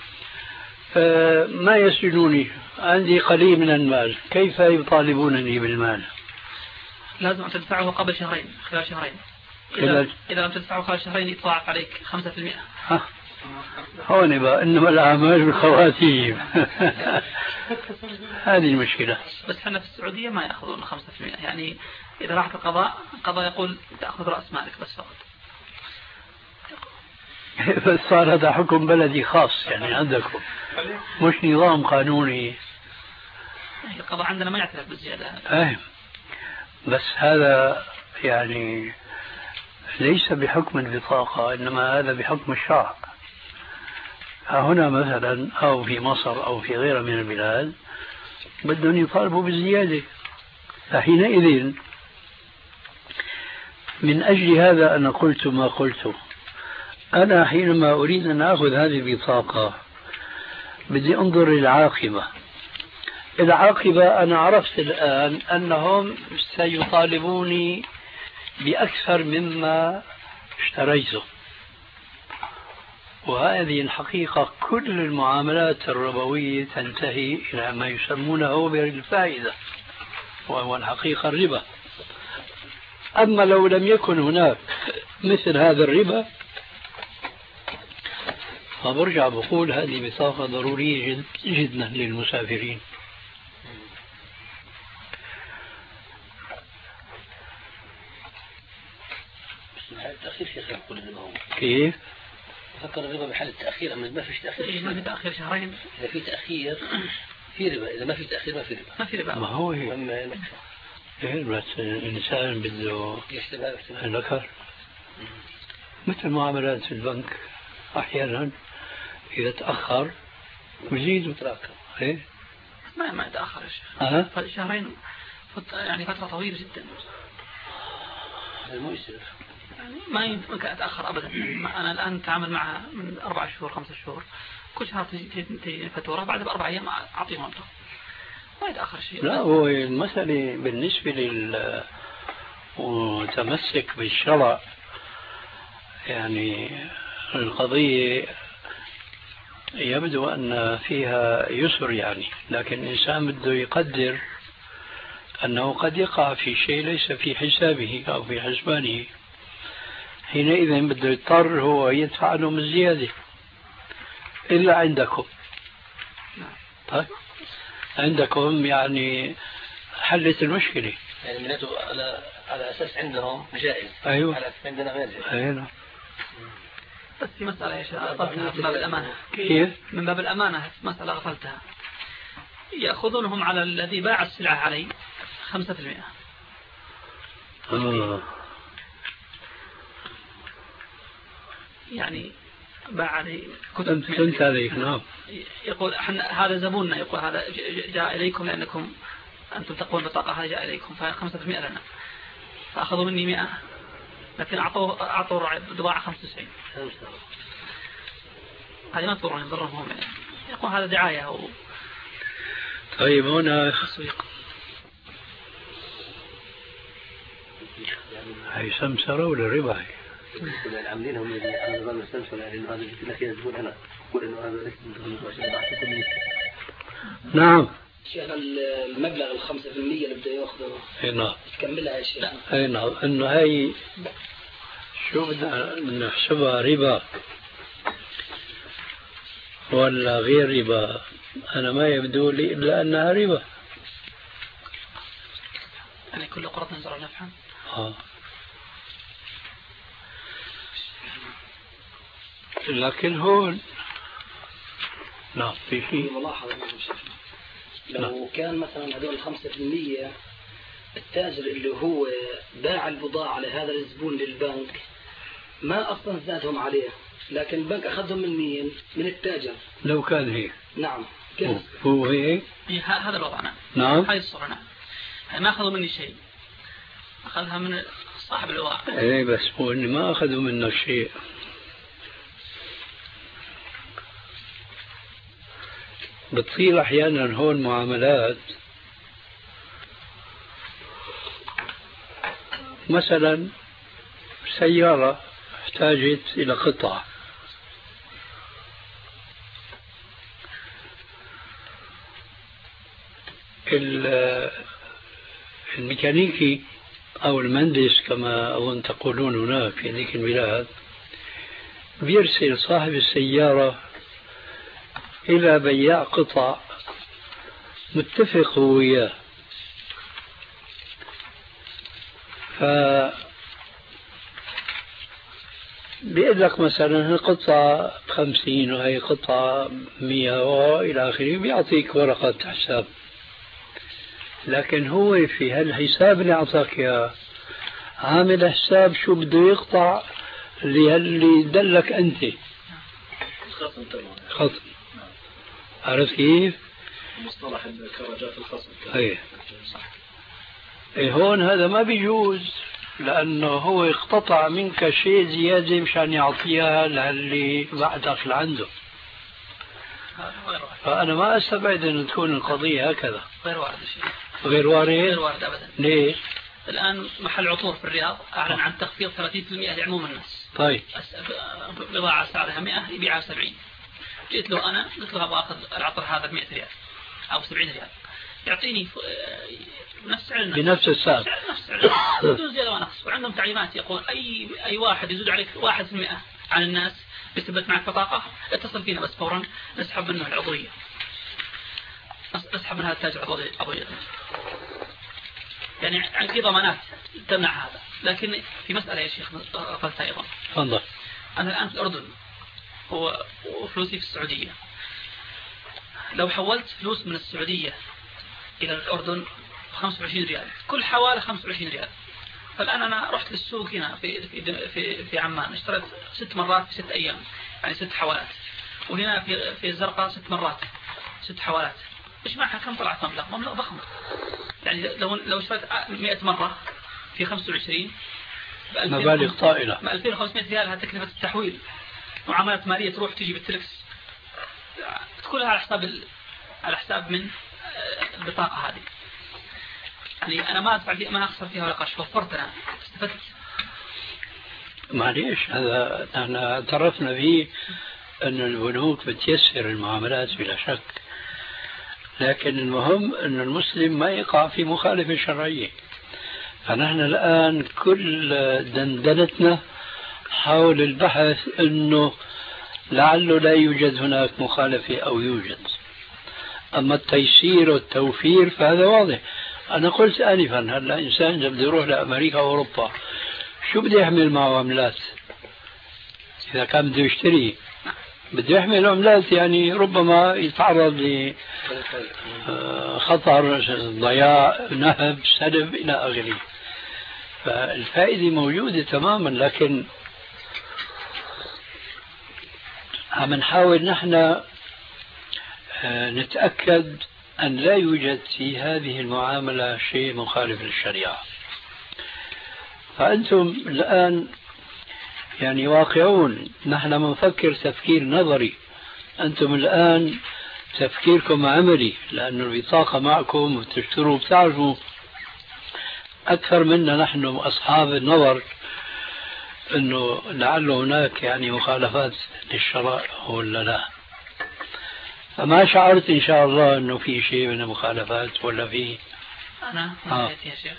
آه ما يسجنوني، عندي قليل من المال، كيف يطالبونني بالمال؟ لازم أن تدفعه قبل شهرين، خلال شهرين. إذا, إذا لم تدفعه خلال شهرين يتضاعف عليك خمسة في المئة. هون بقى إنما الأعمال بالخواتيم. هذه المشكلة. بس احنا في السعودية ما يأخذون خمسة في المئة، يعني إذا راحت القضاء القضاء يقول تأخذ رأس مالك بس فقط. بس صار هذا حكم بلدي خاص يعني عندكم، مش نظام قانوني. القضاء عندنا ما يعترف بالزيادة. فاهم، بس هذا يعني ليس بحكم البطاقة، إنما هذا بحكم الشرع. هنا مثلا أو في مصر أو في غيرها من البلاد بدهم يطالبوا بالزيادة، فحينئذ من أجل هذا أنا قلت ما قلت. أنا حينما أريد أن أخذ هذه البطاقة بدي أنظر للعاقبة. العاقبة أنا عرفت الآن أنهم سيطالبوني بأكثر مما اشتريته، وهذه الحقيقة كل المعاملات الربوية تنتهي إلى ما يسمونه بالفائدة، وهو الحقيقة الربا. أما لو لم يكن هناك مثل هذا الربا فبرجع بقول هذه بطاقة ضرورية جد جدا للمسافرين. التأخير شيخ يقول الربا هو كيف؟ فكر الربا بحال التأخير، أما ما فيش تأخير. ما في تأخير شهرين. إذا في تأخير في ربا، إذا ما في تأخير ما في ربا. ما في ربا. ما هو هي. إيه بس الإنسان بده ذكر مثل معاملات في البنك أحيانا إذا تأخر يزيد وتراكم. إيه؟ ما ما يتأخر يا شيخ. أه؟ شهرين يعني فترة طويلة جدا. المؤسف. يعني ما يمكن أتأخر أبدا. أنا الآن أتعامل مع من أربع شهور خمسة شهور، كل شهر تجي تجي فاتورة، بعد بأربع أيام أعطيهم مبلغ. ما يتأخر شيء. لا، هو المسألة بالنسبة للمتمسك بالشرع يعني القضية يبدو أن فيها يسر يعني، لكن الإنسان بده يقدر أنه قد يقع في شيء ليس في حسابه أو في حسبانه، حينئذ بده يضطر هو يدفع لهم الزيادة إلا عندكم. طيب عندكم يعني حلت المشكلة، يعني منته على على أساس عندهم جائز. أيوة. على أساس عندنا غير جائز. أيوة. بس في مسألة يا شيخ غفلتها من باب الأمانة. كيف؟ من باب الأمانة مسألة غفلتها. يأخذونهم على الذي باع السلعة عليه خمسة في المئة. آه. يعني باع عليه كتب. فهمت عليك. نعم. يقول احنا هذا زبوننا، يقول هذا جاء إليكم لأنكم أنتم تقوون بطاقة، هذا جاء إليكم فخمسة في المئة لنا، فأخذوا مني مئة لكن أعطوا أعطوا بضاعة خمسة وتسعين. هذه ما تضرهم يضرهم هم يعني. يقول هذا دعاية أو طيب هنا تسويق. هي سمسرة ولا ربا؟ العاملين هم اللي على نظام السمسرة، لأنه هذا اللي فيها زبون أنا أقول إنه هذا ليس. نعم. شيخنا المبلغ الخمسة في المية اللي بده يأخذه. اي نعم. تكملها يا شيخ. اي نعم. انه هي شو بدنا نحسبها ربا ولا غير ربا؟ انا ما يبدو لي الا انها ربا. يعني كل قرض نزرع نفعا. اه. لكن هون نعم في شيء ملاحظة لو كان مثلا هذول الخمسة في المية التاجر اللي هو باع البضاعة لهذا الزبون للبنك ما أصلا زادهم عليه، لكن البنك أخذهم من مين؟ من التاجر. لو كان هيك. نعم. كيف؟ هو هيك. هذا الوضع. نعم. نعم. هاي الصورة. نعم. ما أخذوا مني شيء، أخذها من صاحب الواقع. ايه بس هو إني ما أخذوا منه شيء. بتصير أحيانا هون معاملات، مثلا سيارة احتاجت إلى قطع، الميكانيكي أو المهندس كما أظن تقولون هناك في ذيك البلاد بيرسل صاحب السيارة إلى بياع قطع متفق هو وياه، ف بيقول لك مثلا القطعة خمسين وهي قطعة مية وإلى آخره، بيعطيك ورقة حساب، لكن هو في هالحساب اللي أعطاك إياه عامل حساب شو بده يقطع اللي دلك أنت خصم تمام. خصم. عرفت كيف؟ مصطلح الكراجات الخصم. ايه ايه هون هذا ما بيجوز، لأنه هو اقتطع منك شيء زيادة مشان يعطيها للي بعدك لعنده. فأنا ما أستبعد أن تكون القضية هكذا. غير وارد شيء. غير وارد؟ غير وارد أبدا. ليش؟ الآن محل عطور في الرياض أعلن عن تخفيض ثلاثين بالمئة لعموم الناس. طيب. بضاعة سعرها مئة يبيعها سبعين. جئت له أنا قلت له أبغى أخذ العطر هذا بمئة ريال أو سبعين ريال، يعطيني نفس سعر الناس. بنفس السعر. نفس سعر بدون زيادة ونقص. وعندهم تعليمات يقول أي أي واحد يزود عليك واحد في المئة عن الناس بيثبت معك بطاقة اتصل فينا بس فورا نسحب منه العضوية، نسحب من هذا التاج العضوية. يعني في ضمانات تمنع هذا. لكن في مسألة يا شيخ قلتها أيضا. تفضل. أنا الآن في الأردن وفلوسي في السعودية، لو حولت فلوس من السعودية إلى الأردن خمسة وعشرين ريال، كل حوالة خمسة وعشرين ريال. فالآن أنا رحت للسوق هنا في في في, في عمان، اشتريت ست مرات في ست أيام، يعني ست حوالات. وهنا في في الزرقاء ست مرات ست حوالات. إيش معها كم طلعت مبلغ؟ مبلغ ضخم. يعني لو لو اشتريت مئة مرة في خمسة وعشرين مبالغ طائلة. ألفين وخمسمئة ريال هذا تكلفة التحويل، معاملات مالية تروح تجي بالتلكس، تكونها على حساب ال... على حساب من البطاقة هذه، يعني أنا ما أدفع فيها، ما أخسر فيها ولا قرش، وفرت أنا، استفدت. معليش هذا نحن اعترفنا فيه أن البنوك بتيسر المعاملات بلا شك، لكن المهم أن المسلم ما يقع في مخالفة شرعية. فنحن الآن كل دندنتنا حول البحث أنه لعله لا يوجد هناك مخالفة أو يوجد. أما التيسير والتوفير فهذا واضح. أنا قلت آنفا هلا إنسان إذا بده يروح لأمريكا أو أوروبا شو بده يحمل معه عملات؟ إذا كان بده يشتري بده يحمل عملات، يعني ربما يتعرض لخطر ضياع نهب سلب إلى آخره. فالفائدة موجودة تماما، لكن عم نحاول نحن نتأكد أن لا يوجد في هذه المعاملة شيء مخالف للشريعة. فأنتم الآن يعني واقعون، نحن بنفكر تفكير نظري، أنتم الآن تفكيركم عملي، لأن البطاقة معكم وتشتروا بتعرفوا أكثر منا نحن أصحاب النظر أنه لعل هناك يعني مخالفات للشرائع ولا لا. فما شعرت إن شاء الله أنه في شيء من المخالفات ولا في. أنا آه. يا شيخ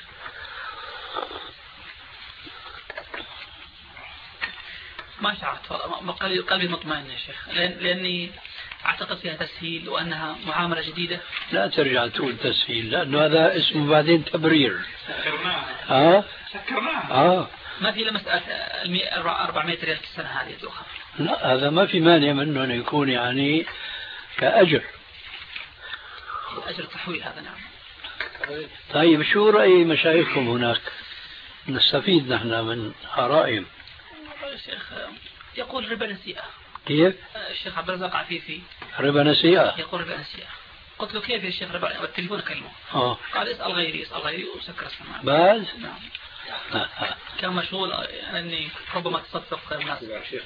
ما شعرت والله، قلبي مطمئن يا شيخ، لأن لأني أعتقد فيها تسهيل وأنها معاملة جديدة. لا ترجع تقول تسهيل، لأنه هذا اسمه بعدين تبرير. سكرناها ها؟ سكرناها. آه. ما في إلا مسألة أربعمائة ريال في السنة هذه الدوخة. لا هذا ما في مانع منه أن يكون يعني كأجر. أجر تحويل هذا نعم. طيب شو رأي مشايخكم هناك؟ نستفيد نحن من آرائهم. الشيخ يقول ربا نسيئة. كيف؟ الشيخ عبد الرزاق عفيفي ربا نسيئة. يقول ربا نسيئة. قلت له كيف يا شيخ ربا؟ والتليفون كلمه. آه. قال اسأل غيري اسأل غيري وسكر السماعة. بس؟ نعم. كان مشغول أني ربما تصدق الناس.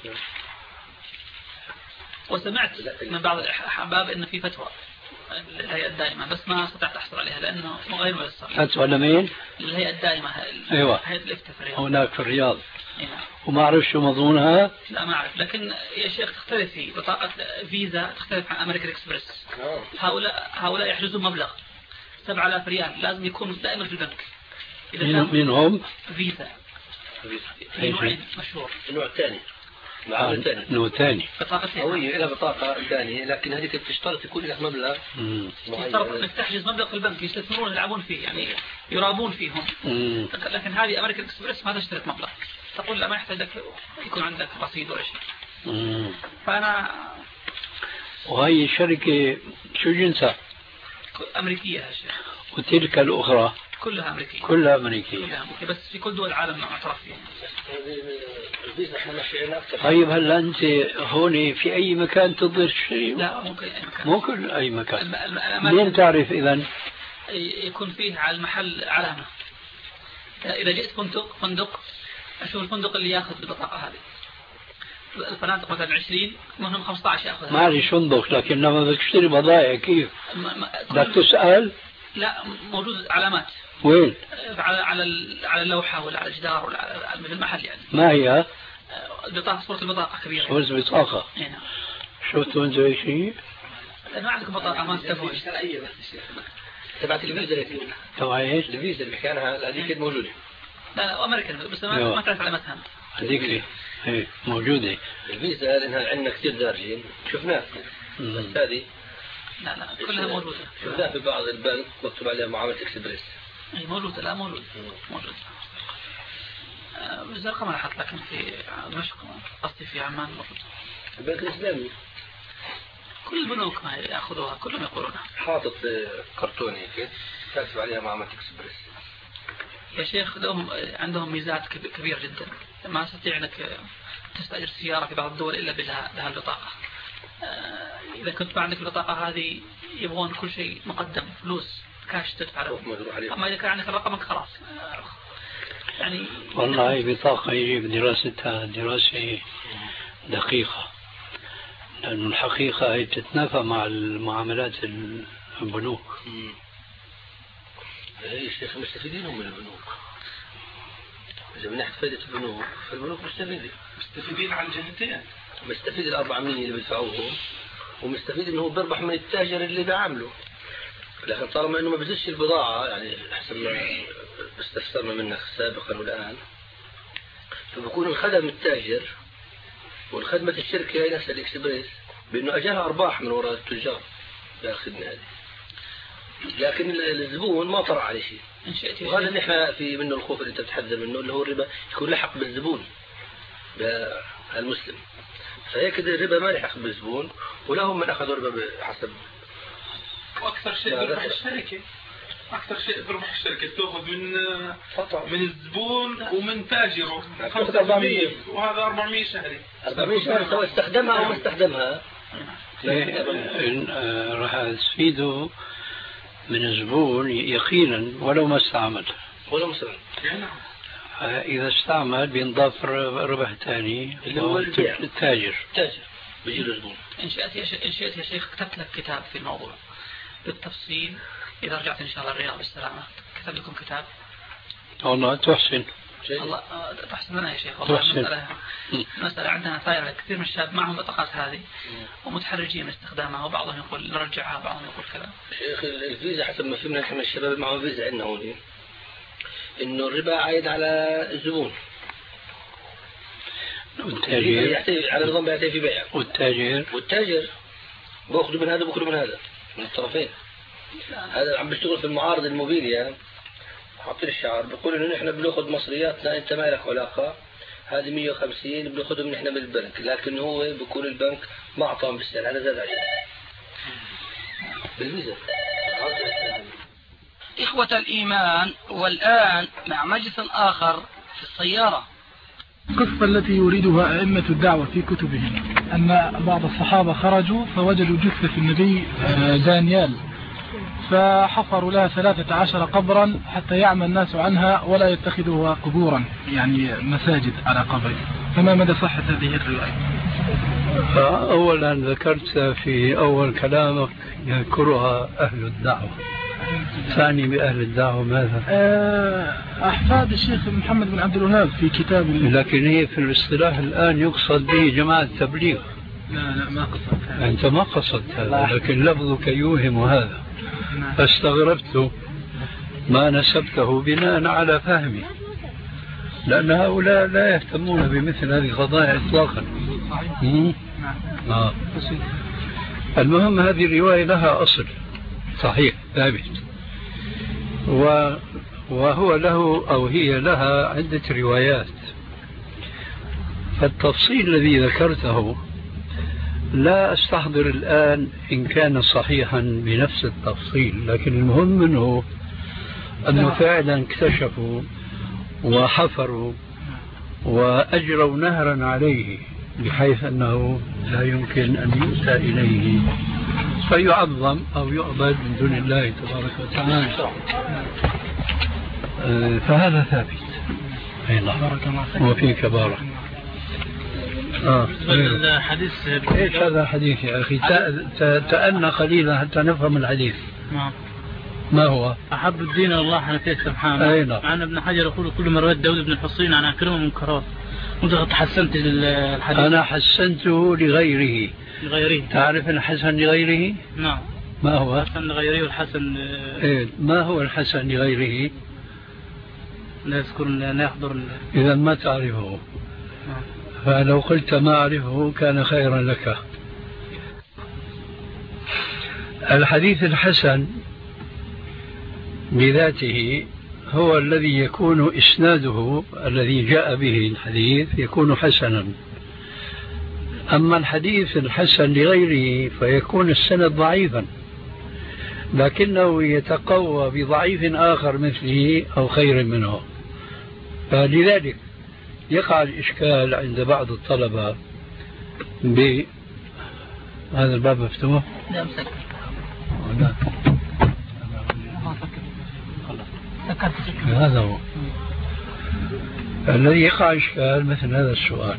وسمعت من بعض الأحباب أن في فتوى الهيئة الدائمة، بس ما استطعت أحصل عليها لأنه غير ميسر. فتوى لمين؟ الهيئة الدائمة. أيوة. هيئة الإفتاء في الرياض. هناك في الرياض. إيه. وما أعرف شو مضمونها؟ لا ما أعرف، لكن يا شيخ تختلف في بطاقة فيزا، تختلف عن أمريكان إكسبرس. هؤلاء هؤلاء يحجزون مبلغ سبعة آلاف ريال، لازم يكون دائما في البنك. مين مين هم؟ فيزا. في نوع مشهور. النوع الثاني. النوع الثاني. النوع الثاني. بطاقة قوية إلى بطاقة ثانية، لكن هذيك بتشترط يكون لك مبلغ. يشترط انك تحجز مبلغ في البنك، يستثمرون يلعبون فيه يعني يرابون فيهم. مم. لكن هذه أمريكان إكسبرس ما تشترط مبلغ، تقول لا ما يحتاج لك يكون عندك رصيد ولا شيء. مم. فأنا. وهي الشركة شو جنسها؟ أمريكية يا شيخ. وتلك الأخرى؟ كلها أمريكية. كلها أمريكية. كلها أمريكية، بس في كل دول العالم معترف فيها. طيب هلا أنت هون في أي مكان تظهر شيء؟ لا مو في أي مكان. مو كل أي مكان. منين منين تعرف إذن؟ يكون فيه على المحل علامة. إذا جئت فندق فندق أشوف الفندق اللي يأخذ البطاقة هذه. الفنادق مثلا عشرين منهم خمسة عشر يأخذها. ما ليش فندق، لكن لما بدك تشتري بضائع كيف؟ بدك تسأل؟ لا موجود علامات. وين؟ على على على اللوحة ولا على الجدار ولا على في المحل يعني. ما هي؟ البطاقة صورة البطاقة كبيرة. صورة البطاقة. نعم. شفتوا أنتوا هيك شيء؟ ما عندكم بطاقة ما تكفون. تبعت الفيزا تبع ايش؟ الفيزا اللي كانها هذيك موجودة. لا لا أمريكان بس ما ما تعرف علامتها. هذيك هي موجودة. الفيزا لأنها عندنا كثير دارجين شفناها. بس هذه. لا لا كلها موجودة. شفناها في بعض البنك مكتوب عليها معاملة إكسبريس. أي موجودة لا موجود موجود. بس رقم أحط لكن في دمشق قصدي في عمان موجود. البنك الإسلامي. كل البنوك ما يأخذوها كلهم يقولونها. حاطط كرتوني كده كاتب عليها معاملة إكسبريس. يا شيخ لهم عندهم ميزات كبيرة جدا، ما استطيع أنك تستأجر سيارة في بعض الدول إلا بها البطاقة. إذا كنت ما عندك البطاقة هذه يبغون كل شيء مقدم فلوس كاش تدفع له. أما إذا كان عندك رقمك خلاص يعني. والله هي بطاقة يجب دراستها دراسة دقيقة، لأن الحقيقة هي تتنافى مع المعاملات البنوك. هي الشيخ مستفيدين هم من البنوك. إذا من ناحية فائدة البنوك فالبنوك مستفيدين مستفيدين على الجهتين. مستفيد الأربعمية اللي بيدفعوهم ومستفيد إنه بيربح من التاجر اللي بيعامله. لكن طالما إنه ما بيزيدش البضاعة يعني حسب ما استفسرنا منك سابقا والآن فبكون الخدم التاجر والخدمة الشركة هي نفس الإكسبريس بأنه أجالها أرباح من وراء التجار بالخدمة هذه. لكن الزبون ما طرع عليه شيء. وهذا اللي احنا في منه الخوف اللي انت بتحذر منه اللي هو الربا يكون لحق بالزبون بالمسلم. فهيك الربا ما لحق بالزبون ولهم من اخذوا ربا بحسب. واكثر شيء بربح الشركه اكثر شيء بربح الشركه تاخذ من من الزبون ومن تاجره خمسة أربعمية وهذا أربعمية شهري. أربعمية شهري سواء استخدمها او ما استخدمها. راح تفيده من الزبون يقينا ولو ما استعمل ولو ما استعمل. إذا استعمل بينضاف ربح ثاني اللي هو التاجر. التاجر بيجي له زبون. إن شئت يا شيخ إن شئت يا شيخ كتبت لك كتاب في الموضوع بالتفصيل. إذا رجعت إن شاء الله الرياض بالسلامة كتب لكم كتاب. والله تحسن. الله تحسن لنا يا شيخ والله. مسألة مسألة عندنا ثائرة كثير من الشباب معهم بطاقات هذه ومتحرجين من استخدامها وبعضهم يقول نرجعها وبعضهم يقول كذا. شيخ الفيزا حسب ما فهمنا نحن الشباب معهم فيزا عندنا هون إنه الربا عايد على الزبون. والتاجر يعتمد على نظام بيعتمد في بيع. والتاجر والتاجر بأخذوا من هذا وبأخذوا من هذا من الطرفين. هذا عم بيشتغل في المعارض الموبيليا حاطين الشعار بيقول إنه نحن بنأخذ مصرياتنا أنت ما لك علاقة هذه مية وخمسين بنأخذهم نحن من البنك لكن هو بيكون البنك ما أعطاهم بالسعر هذا زاد عليه بالفيزا. إخوة الإيمان والآن مع مجلس آخر في السيارة. القصة التي يريدها أئمة الدعوة في كتبهم أن بعض الصحابة خرجوا فوجدوا جثة النبي دانيال فحفروا لها ثلاثة عشر قبرا حتى يعمى الناس عنها ولا يتخذوها قبورا يعني مساجد على قبر. فما مدى صحة هذه الرواية؟ أولا ذكرت في أول كلامك يذكرها أهل الدعوة. ثاني بأهل الدعوة ماذا؟ أحفاد الشيخ محمد بن عبد الوهاب في كتاب. لكن هي في الاصطلاح الآن يقصد به جماعة التبليغ. لا لا ما قصدت هذا. أنت ما قصدت هذا لكن لفظك يوهم هذا. فاستغربت ما نسبته بناء على فهمي لأن هؤلاء لا يهتمون بمثل هذه القضايا إطلاقا. آه. المهم هذه الرواية لها أصل صحيح ثابت وهو له أو هي لها عدة روايات. فالتفصيل الذي ذكرته لا أستحضر الآن إن كان صحيحا بنفس التفصيل لكن المهم منه أنه فعلا اكتشفوا وحفروا وأجروا نهرا عليه بحيث أنه لا يمكن أن يؤتى إليه فيعظم أو يعبد من دون الله تبارك وتعالى. فهذا ثابت. أي نعم وفيك بارك. آه. الحديث ايش هذا الحديث يا اخي؟ تأنى قليلا حتى نفهم الحديث. نعم. ما هو؟ أحب الدين الله حنفيه سبحانه. أي نعم. عن ابن حجر يقول كل من روى داود بن الحصين عن أكرمه منكرات. وأنت حسنت الحديث. أنا حسنته لغيره. لغيره. تعرف الحسن لغيره؟ نعم. ما هو؟ الحسن لغيره والحسن. إيه ما هو الحسن لغيره؟ لا يذكر لا يحضر. إذا ما تعرفه. نعم. فلو قلت ما أعرفه كان خيرا لك. الحديث الحسن بذاته هو الذي يكون إسناده الذي جاء به الحديث يكون حسنا. أما الحديث الحسن لغيره فيكون السند ضعيفا لكنه يتقوى بضعيف آخر مثله أو خير منه. فلذلك يقع الإشكال عند بعض الطلبة بهذا الباب مفتوح؟ لا مسكر. لا هذا هو الذي يقع إشكال مثل هذا السؤال.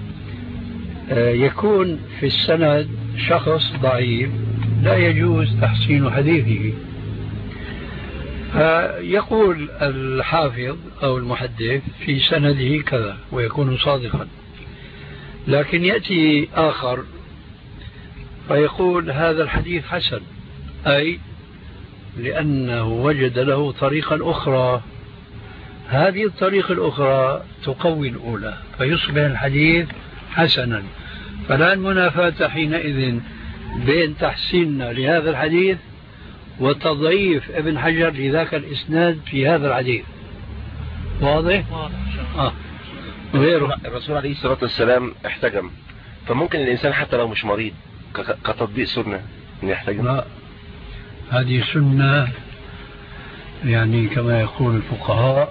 يكون في السند شخص ضعيف لا يجوز تحسين حديثه فيقول الحافظ أو المحدث في سنده كذا ويكون صادقا، لكن يأتي آخر فيقول هذا الحديث حسن، أي لأنه وجد له طريقا أخرى، هذه الطريقة الأخرى تقوي الأولى فيصبح الحديث حسنا. فلا المنافاة حينئذ بين تحسيننا لهذا الحديث وتضعيف ابن حجر لذاك الإسناد في هذا الحديث. واضح؟ آه. غيره الرسول عليه الصلاة والسلام احتجم، فممكن الإنسان حتى لو مش مريض كتطبيق سنة أن يحتجم؟ لا، هذه سنة يعني كما يقول الفقهاء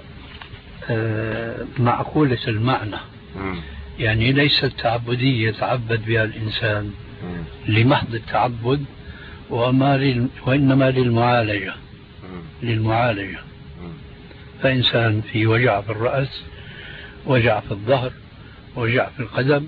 معقولة المعنى، يعني ليست تعبدية يتعبد بها الإنسان لمحض التعبد، وإنما للمعالجة للمعالجة فإنسان في وجع في الرأس، وجع في الظهر، وجع في القدم،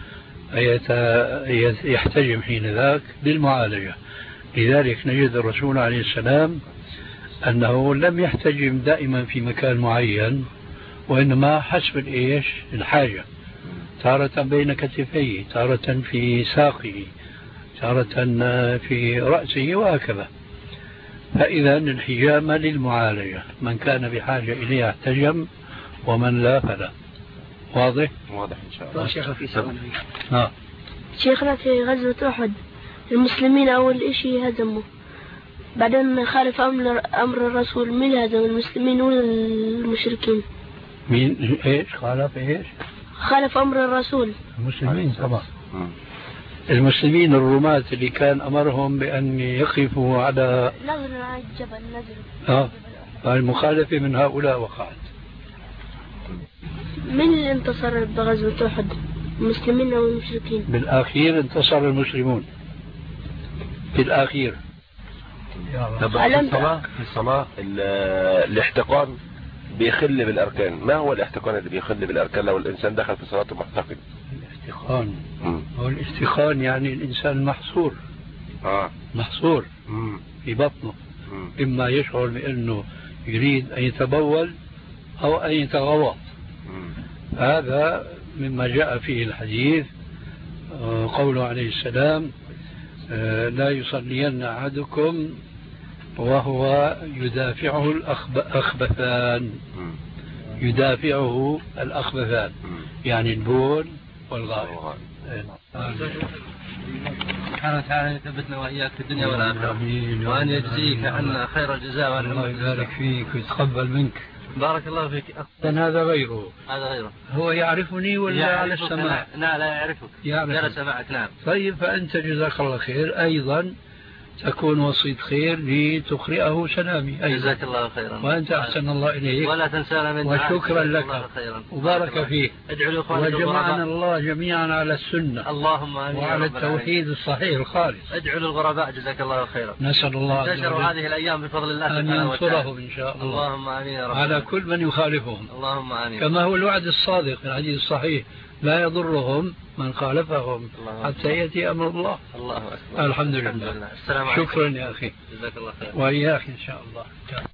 يحتجم حين ذاك للمعالجة. لذلك نجد الرسول عليه السلام أنه لم يحتجم دائما في مكان معين، وإنما حسب الإيش الحاجة، تارة بين كتفيه، تارة في ساقه، تارة في رأسه، وهكذا. فإذا الحجام للمعالجة، من كان بحاجة إليه احتجم ومن لا فلا. واضح؟ واضح إن شاء الله. شيخ في سؤال. ها شيخنا في غزوة أحد المسلمين أول شيء هزموا، بعدين خالف أمر أمر الرسول، من هزم المسلمين ولا المشركين؟ مين إيش خالف إيش؟ خالف أمر الرسول المسلمين طبعا. المسلمين الرماة اللي كان أمرهم بأن يقفوا على نزل على الجبل نزل. آه المخالفة من هؤلاء وقعت. من اللي انتصر بغزوة أحد، المسلمين أو المشركين؟ بالأخير انتصر المسلمون في الأخير. طب في الصلاة في الصلاة الاحتقان بيخل بالأركان، ما هو الاحتقان اللي بيخل بالأركان لو الإنسان دخل في صلاته محتقن؟ الاحتقان هو الاحتقان يعني الإنسان محصور آه. محصور مم. في بطنه، مم. إما يشعر بأنه يريد أن يتبول أو أن يتغوط. هذا مما جاء فيه الحديث، قوله عليه السلام لا يصلين أحدكم وهو يدافعه الأخبثان، يدافعه الأخبثان يعني البول والغائط. سبحانه وتعالى يثبتنا وإياك في الدنيا والآخرة، وأن يجزيك عنا خير الجزاء، وأن الله يبارك فيك ويتقبل منك. بارك الله فيك. هذا غيره هذا غيره هو يعرفني ولا على السماع؟ لا لا يعرفك، يعرف سماعك. نعم. طيب فأنت جزاك الله خير أيضا تكون وسيط خير لتقرئه سلامي أيضا. جزاك الله خيرا، وأنت أحسن الله إليك، ولا تنسانا من وشكرا لك وبارك فيك، وجمعنا الله جميعا على السنة اللهم آمين، وعلى التوحيد الصحيح الخالص. ادعوا للغرباء جزاك الله خيرا. نسأل الله تنشر هذه الأيام بفضل الله أن ينصرهم إن شاء الله. اللهم آمين يا رب. على كل من يخالفهم. اللهم آمين. كما هو الوعد الصادق في الحديث الصحيح لا يضرهم من خالفهم حتى يأتي أمر الله. الله أكبر. الحمد لله. السلام عليكم. شكرا يا أخي. جزاك الله خير. وإياك إن شاء الله.